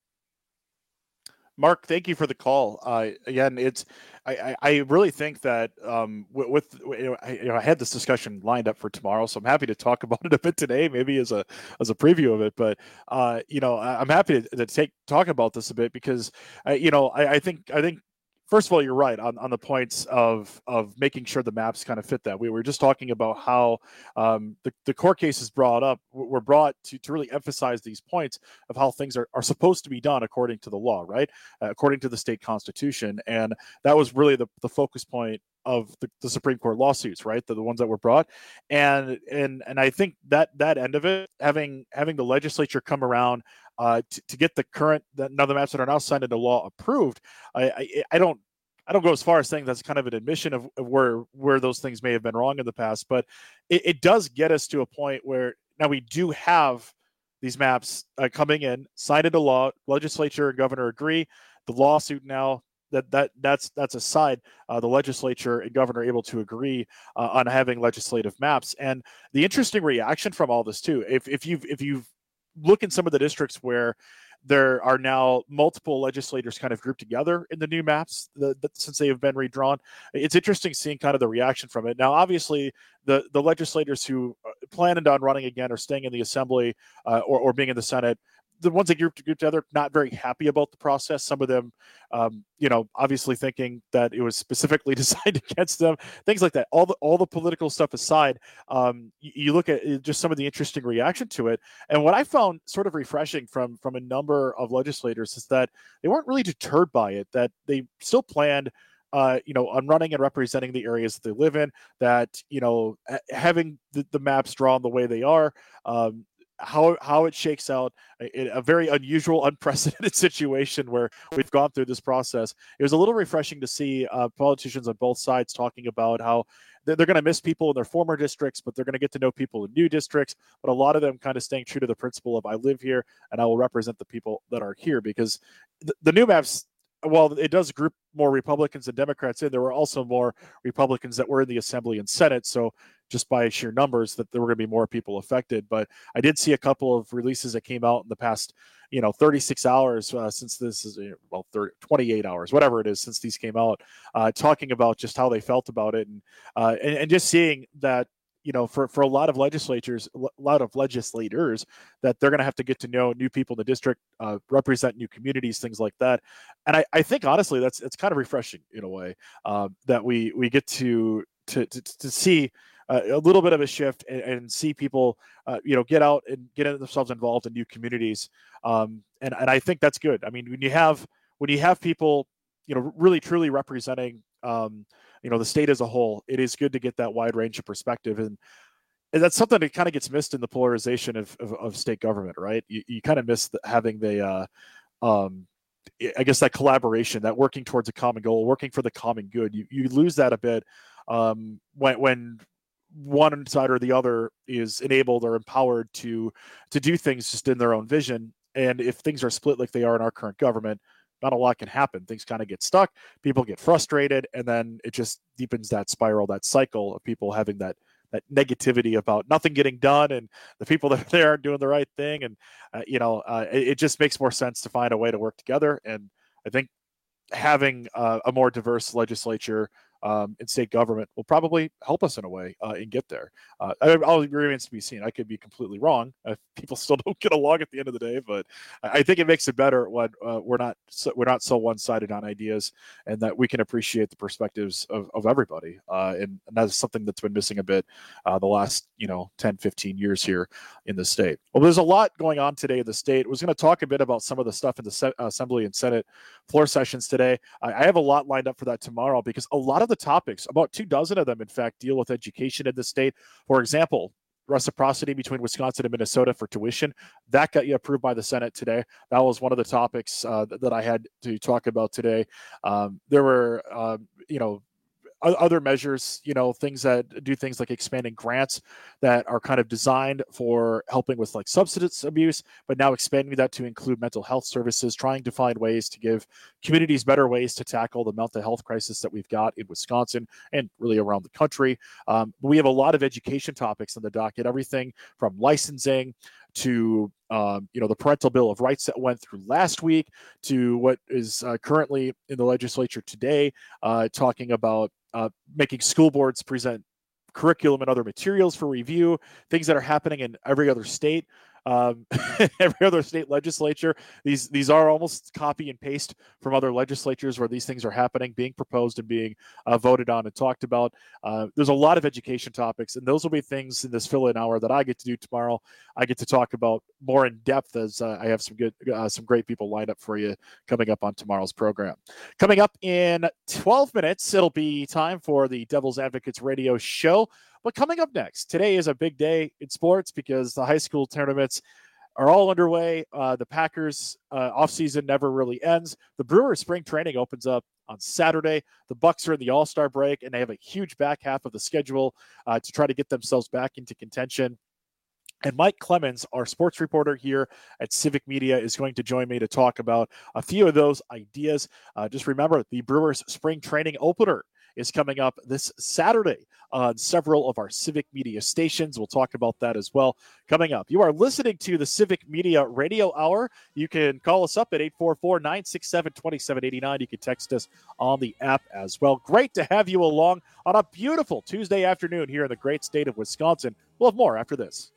Mark, thank you for the call. Again, I really think that I had this discussion lined up for tomorrow, so I'm happy to talk about it a bit today, maybe as a preview of it. But I'm happy to talk about this a bit because I think. First of all, you're right on the points of making sure the maps kind of fit that. We were just talking about how the court cases were brought to really emphasize these points of how things are supposed to be done according to the law, right? According to the state constitution. And that was really the focus point of the Supreme Court lawsuits, right? The ones that were brought. And I think that end of it, having the legislature come around to get the maps that are now signed into law approved, I don't go as far as saying that's kind of an admission of where those things may have been wrong in the past, but it does get us to a point where now we do have these maps coming in, signed into law, legislature and governor agree. The lawsuit now, that's aside, the legislature and governor are able to agree on having legislative maps. And the interesting reaction from all this too, if you look in some of the districts where there are now multiple legislators kind of grouped together in the new maps since they have been redrawn, it's interesting seeing kind of the reaction from it. Now, obviously, the legislators who planned on running again or staying in the Assembly or being in the Senate, the ones that grouped together, not very happy about the process. Some of them, obviously thinking that it was specifically designed against them, things like that. All the political stuff aside, you look at just some of the interesting reaction to it. And what I found sort of refreshing from a number of legislators is that they weren't really deterred by it, that they still planned on running and representing the areas that they live in, that, having the maps drawn the way they are, how it shakes out in a very unusual, unprecedented situation where we've gone through this process. It was a little refreshing to see politicians on both sides talking about how they're going to miss people in their former districts, but they're going to get to know people in new districts. But a lot of them kind of staying true to the principle of I live here and I will represent the people that are here, because the new maps, while it does group more Republicans and Democrats in, there were also more Republicans that were in the Assembly and Senate. So just by sheer numbers, that there were going to be more people affected. But I did see a couple of releases that came out in the past, 36 hours since this is, 28 hours, whatever it is, since these came out, talking about just how they felt about it. And just seeing that, for a lot of legislators, that they're going to have to get to know new people in the district, represent new communities, things like that. And I think honestly, it's kind of refreshing in a way, that we get to see a little bit of a shift and see people, get out and get themselves involved in new communities. And I think that's good. I mean, when you have people, really truly representing, the state as a whole, it is good to get that wide range of perspective. And that's something that kind of gets missed in the polarization of state government, right? You kind of miss having I guess that collaboration, that working towards a common goal, working for the common good. You lose that a bit when one side or the other is enabled or empowered to do things just in their own vision. And if things are split like they are in our current government, not a lot can happen. Things kind of get stuck, people get frustrated, and then it just deepens that spiral, that cycle of people having that negativity about nothing getting done and the people that are there aren't doing the right thing. And, it just makes more sense to find a way to work together. And I think having a more diverse legislature in state government will probably help us in a way and get there. All remains to be seen. I could be completely wrong. People still don't get along at the end of the day, but I think it makes it better when we're not so one-sided on ideas, and that we can appreciate the perspectives of everybody. And that's something that's been missing a bit the last 10, 15 years here in the state. Well, there's a lot going on today in the state. I was going to talk a bit about some of the stuff in the Assembly and Senate floor sessions today. I have a lot lined up for that tomorrow, because a lot of the topics, about 24 of them, in fact, deal with education in the state. For example, reciprocity between Wisconsin and Minnesota for tuition, that got approved by the Senate today. That was one of the topics that I had to talk about today. There were, other measures, things that do things like expanding grants that are kind of designed for helping with like substance abuse, but now expanding that to include mental health services, trying to find ways to give communities better ways to tackle the mental health crisis that we've got in Wisconsin and really around the country. We have a lot of education topics on the docket, everything from licensing to the parental bill of rights that went through last week, to what is currently in the legislature today, talking about making school boards present curriculum and other materials for review, things that are happening in every other state. Every other state legislature, these are almost copy and paste from other legislatures where these things are happening, being proposed and being voted on and talked about. There's a lot of education topics, and those will be things in this fill-in hour that I get to do tomorrow. I get to talk about more in depth, as I have some great people lined up for you coming up on tomorrow's program. Coming up in 12 minutes, it'll be time for the Devil's Advocates radio show. But coming up next, today is a big day in sports because the high school tournaments are all underway. The Packers offseason never really ends. The Brewers spring training opens up on Saturday. The Bucks are in the All-Star break, and they have a huge back half of the schedule to try to get themselves back into contention. And Mike Clemens, our sports reporter here at Civic Media, is going to join me to talk about a few of those ideas. Just remember, the Brewers spring training opener is coming up this Saturday on several of our Civic Media stations. We'll talk about that as well coming up. You are listening to the Civic Media Radio Hour. You can call us up at 844-967-2789. You can text us on the app as well. Great to have you along on a beautiful Tuesday afternoon here in the great state of Wisconsin. We'll have more after this.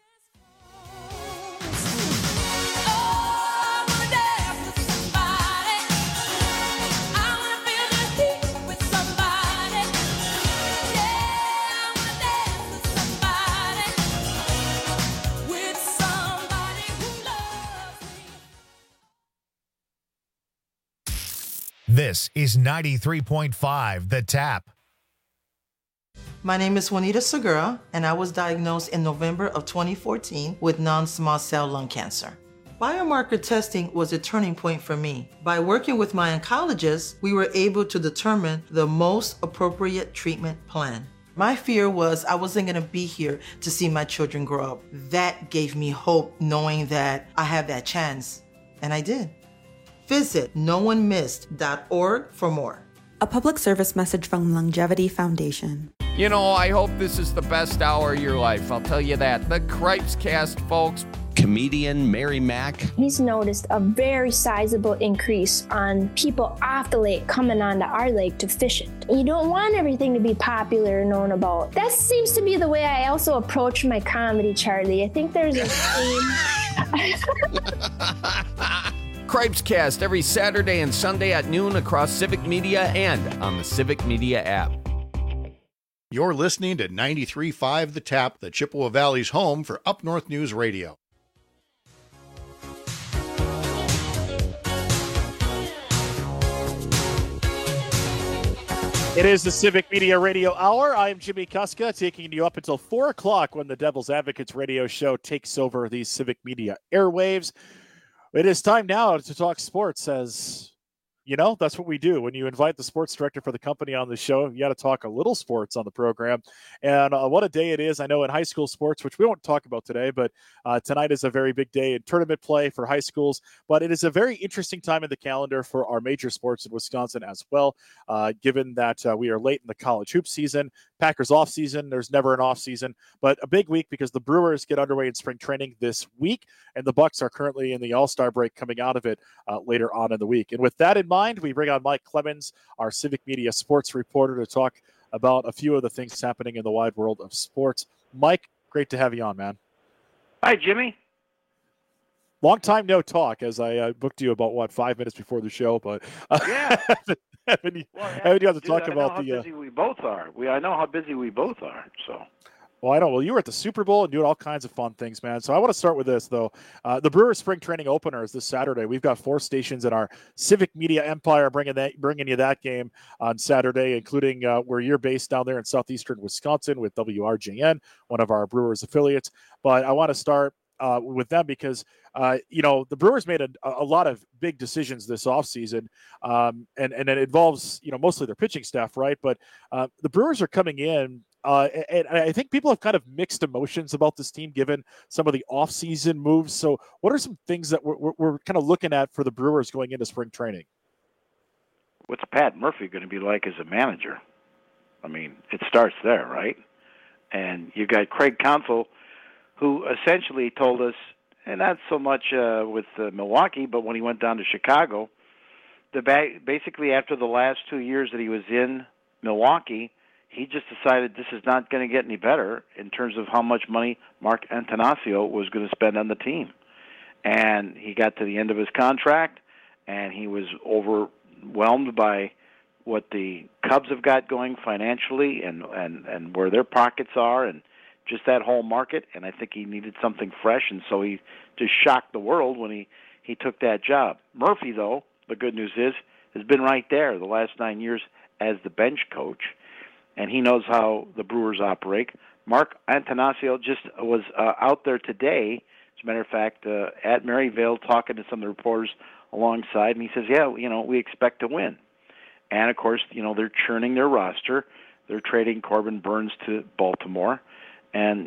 This is 93.5 The Tap. My name is Juanita Segura, and I was diagnosed in November of 2014 with non-small cell lung cancer. Biomarker testing was a turning point for me. By working with my oncologist, we were able to determine the most appropriate treatment plan. My fear was I wasn't going to be here to see my children grow up. That gave me hope, knowing that I have that chance, and I did. Visit noonemissed.org for more. A public service message from Longevity Foundation. You know, I hope this is the best hour of your life. I'll tell you that. The Cripes Cast, folks. Comedian Mary Mack. He's noticed a very sizable increase on people off the lake coming onto our lake to fish it. You don't want everything to be popular and known about. That seems to be the way I also approach my comedy, Charlie. I think there's a theme. Cripes Cast every Saturday and Sunday at noon across Civic Media and on the Civic Media app. You're listening to 93.5 The Tap, the Chippewa Valley's home for Up North News Radio. It is the Civic Media Radio Hour. I am Jimmy Kuska, taking you up until 4 o'clock when the Devil's Advocates radio show takes over the Civic Media airwaves. It is time now to talk sports, as you know, that's what we do. When you invite the sports director for the company on the show, you got to talk a little sports on the program. And what a day it is. I know in high school sports, which we won't talk about today, but tonight is a very big day in tournament play for high schools. But it is a very interesting time in the calendar for our major sports in Wisconsin as well, given that we are late in the college hoop season. Packers off season. There's never an off season, but a big week because the Brewers get underway in spring training this week, and the Bucks are currently in the All-Star break coming out of it later on in the week. And with that in mind, we bring on Mike Clemens, our Civic Media sports reporter, to talk about a few of the things happening in the wide world of sports. Mike, great to have you on, man. Hi, Jimmy. Long time no talk, as I booked you about, 5 minutes before the show, but yeah. haven't you got to talk about how busy we both are. I know how busy we both are, so. Well, I know. Well, you were at the Super Bowl and doing all kinds of fun things, man. So I want to start with this, though. The Brewers Spring Training Opener is this Saturday. We've got 4 stations in our Civic Media empire bringing you that game on Saturday, including where you're based down there in southeastern Wisconsin with WRJN, one of our Brewers affiliates. But I want to start with them because, the Brewers made a lot of big decisions this offseason, and it involves, mostly their pitching staff, right? But the Brewers are coming in, and I think people have kind of mixed emotions about this team given some of the offseason moves. So what are some things that we're kind of looking at for the Brewers going into spring training? What's Pat Murphy going to be like as a manager? I mean, it starts there, right? And you got Craig Counsell, who essentially told us, and not so much with Milwaukee, but when he went down to Chicago, basically after the last 2 years that he was in Milwaukee, he just decided this is not going to get any better in terms of how much money Mark Attanasio was going to spend on the team. And he got to the end of his contract, and he was overwhelmed by what the Cubs have got going financially and where their pockets are and just that whole market. And I think he needed something fresh, and so he just shocked the world when he took that job. Murphy, though, the good news is, has been right there the last 9 years as the bench coach, and he knows how the Brewers operate. Mark Attanasio just was out there today, as a matter of fact, at Maryvale talking to some of the reporters alongside, and he says, we expect to win. And, of course, they're churning their roster. They're trading Corbin Burns to Baltimore. And,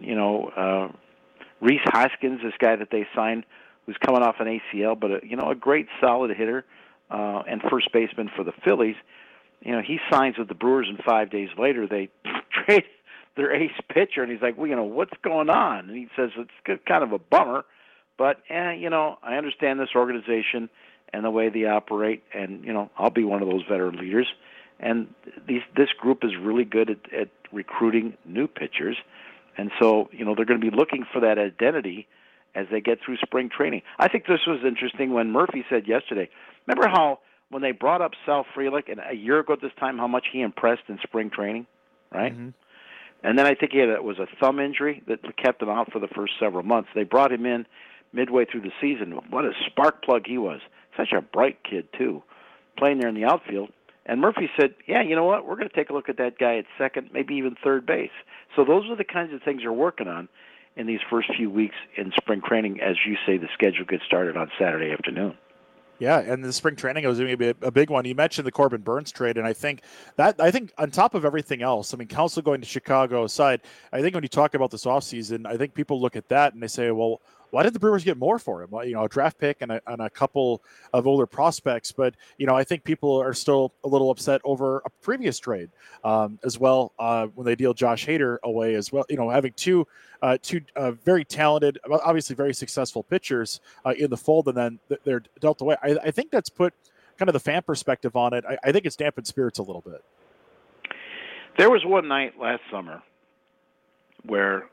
Rhys Hoskins, this guy that they signed, who's coming off an ACL, but, a great solid hitter and first baseman for the Phillies. He signs with the Brewers, and 5 days later they trade their ace pitcher, and he's like, what's going on? And he says it's kind of a bummer, but, I understand this organization and the way they operate, and, I'll be one of those veteran leaders. And this group is really good at recruiting new pitchers, and so, they're going to be looking for that identity as they get through spring training. I think this was interesting when Murphy said yesterday, remember how when they brought up Sal Frelick, and a year ago at this time, how much he impressed in spring training, right? Mm-hmm. And then I think it was a thumb injury that kept him out for the first several months. They brought him in midway through the season. What a spark plug he was. Such a bright kid, too. playing there in the outfield. And Murphy said, yeah, you know what? We're going to take a look at that guy at second, maybe even third base. So those are the kinds of things they're working on in these first few weeks in spring training. As you say, the schedule gets started on Saturday afternoon. Yeah, and the spring training was going to be a big one. You mentioned the Corbin Burns trade, and I think on top of everything else, I mean, Counsell going to Chicago aside, I think when you talk about this offseason, I think people look at that and they say, well, why did the Brewers get more for him? Well, a draft pick and a couple of older prospects. But, I think people are still a little upset over a previous trade as well when they deal Josh Hader away as well. Having two very talented, obviously very successful pitchers in the fold, and then they're dealt away. I think that's put kind of the fan perspective on it. I think it's dampened spirits a little bit. There was one night last summer where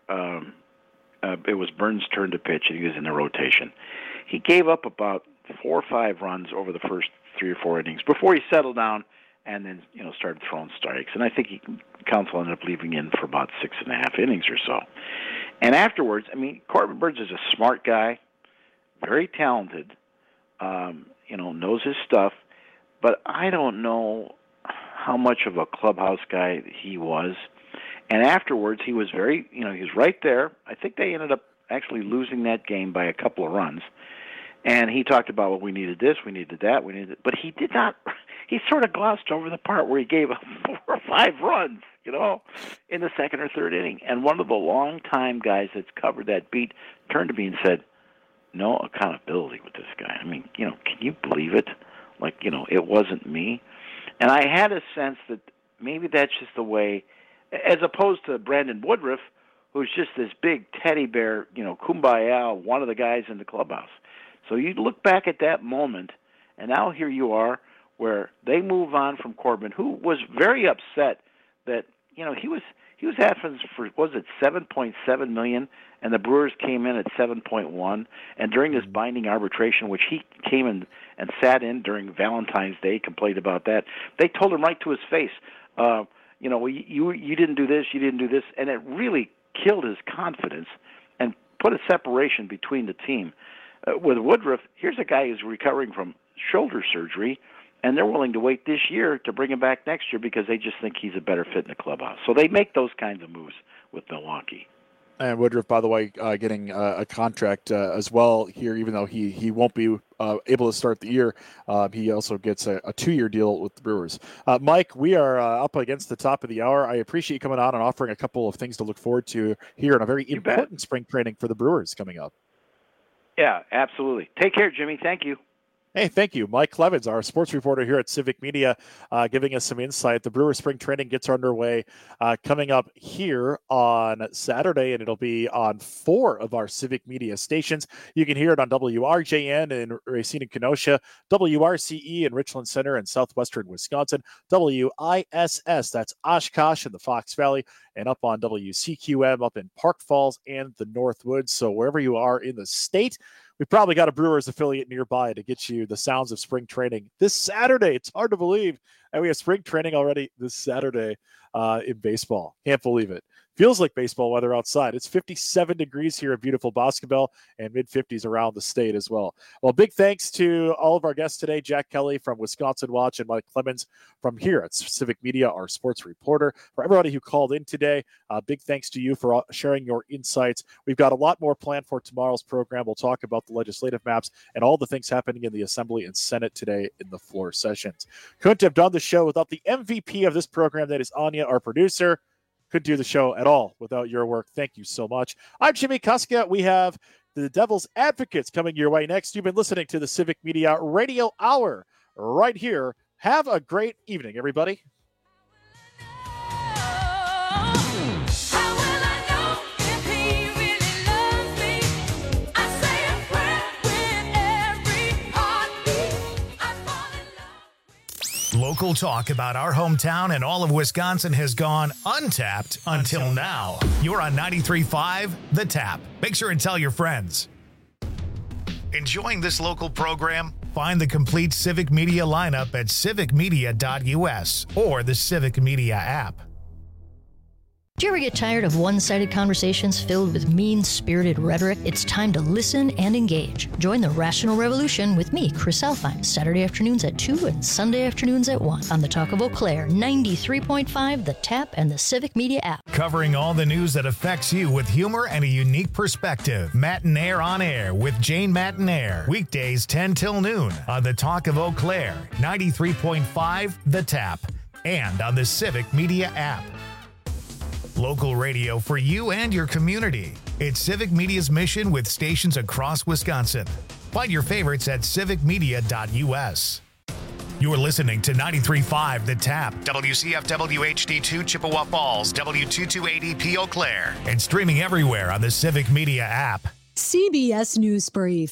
it was Burns' turn to pitch, and he was in the rotation. He gave up about 4 or 5 runs over the first 3 or 4 innings before he settled down and then started throwing strikes. And I think Counsell ended up leaving in for about 6.5 innings or so. And afterwards, I mean, Corbin Burns is a smart guy, very talented, knows his stuff, but I don't know how much of a clubhouse guy he was. And afterwards, he was very, he was right there. I think they ended up actually losing that game by a couple of runs. And he talked about, well, we needed this, we needed that, but he did not, he sort of glossed over the part where he gave up 4 or 5 runs, in the second or third inning. And one of the longtime guys that's covered that beat turned to me and said, no accountability with this guy. I mean, can you believe it? Like, it wasn't me. And I had a sense that maybe that's just the way, as opposed to Brandon Woodruff, who's just this big teddy bear, kumbaya, one of the guys in the clubhouse. So you look back at that moment, and now here you are, where they move on from Corbin, who was very upset that he was asking for, was it $7.7 million, and the Brewers came in at $7.1, and during this binding arbitration, which he came in and sat in during Valentine's Day, complained about that, they told him right to his face, you didn't do this, you didn't do this, and it really killed his confidence and put a separation between the team. With Woodruff, here's a guy who's recovering from shoulder surgery, and they're willing to wait this year to bring him back next year because they just think he's a better fit in the clubhouse. So they make those kinds of moves with Milwaukee. And Woodruff, by the way, getting a contract as well here, even though he won't be able to start the year. He also gets a 2-year deal with the Brewers. Mike, we are up against the top of the hour. I appreciate you coming on and offering a couple of things to look forward to here in a very important spring training for the Brewers coming up. Yeah, absolutely. Take care, Jimmy. Thank you. Hey, thank you. Mike Clevens, our sports reporter here at Civic Media, giving us some insight. The Brewers spring training gets underway coming up here on Saturday, and it'll be on 4 of our Civic Media stations. You can hear it on WRJN in Racine and Kenosha, WRCE in Richland Center and southwestern Wisconsin, WISS, that's Oshkosh in the Fox Valley, and up on WCQM up in Park Falls and the Northwoods. So wherever you are in the state, we've probably got a Brewers affiliate nearby to get you the sounds of spring training this Saturday. It's hard to believe. And we have spring training already this Saturday in baseball. Can't believe it. Feels like baseball weather outside. It's 57 degrees here in beautiful Boscobel and mid-50s around the state as well. Well, big thanks to all of our guests today, Jack Kelly from Wisconsin Watch and Mike Clevens from here at Civic Media, our sports reporter. For everybody who called in today, big thanks to you for sharing your insights. We've got a lot more planned for tomorrow's program. We'll talk about the legislative maps and all the things happening in the Assembly and Senate today in the floor sessions. Couldn't have done the show without the MVP of this program, that is Anya, our producer. Couldn't do the show at all without your work. Thank you so much. I'm Jimmy Kuska. We have the Devil's Advocates coming your way next. You've been listening to the Civic Media Radio Hour right here. Have a great evening, everybody. Local talk about our hometown and all of Wisconsin has gone untapped until now. You're on 93.5 The Tap. Make sure and tell your friends. Enjoying this local program? Find the complete Civic Media lineup at civicmedia.us or the Civic Media app. Do you ever get tired of one-sided conversations filled with mean-spirited rhetoric? It's time to listen and engage. Join the Rational Revolution with me, Chris Alfine, Saturday afternoons at 2 and Sunday afternoons at 1 on the Talk of Eau Claire, 93.5, The Tap, and the Civic Media app. Covering all the news that affects you with humor and a unique perspective. Matinaire on Air with Jane Matinaire. Weekdays 10 till noon on the Talk of Eau Claire, 93.5, The Tap, and on the Civic Media app. Local radio for you and your community. It's Civic Media's mission with stations across Wisconsin. Find your favorites at civicmedia.us. You're listening to 93.5 The Tap, WCFW HD2 Chippewa Falls, W2280P Eau Claire, and streaming everywhere on the Civic Media app. CBS News Brief.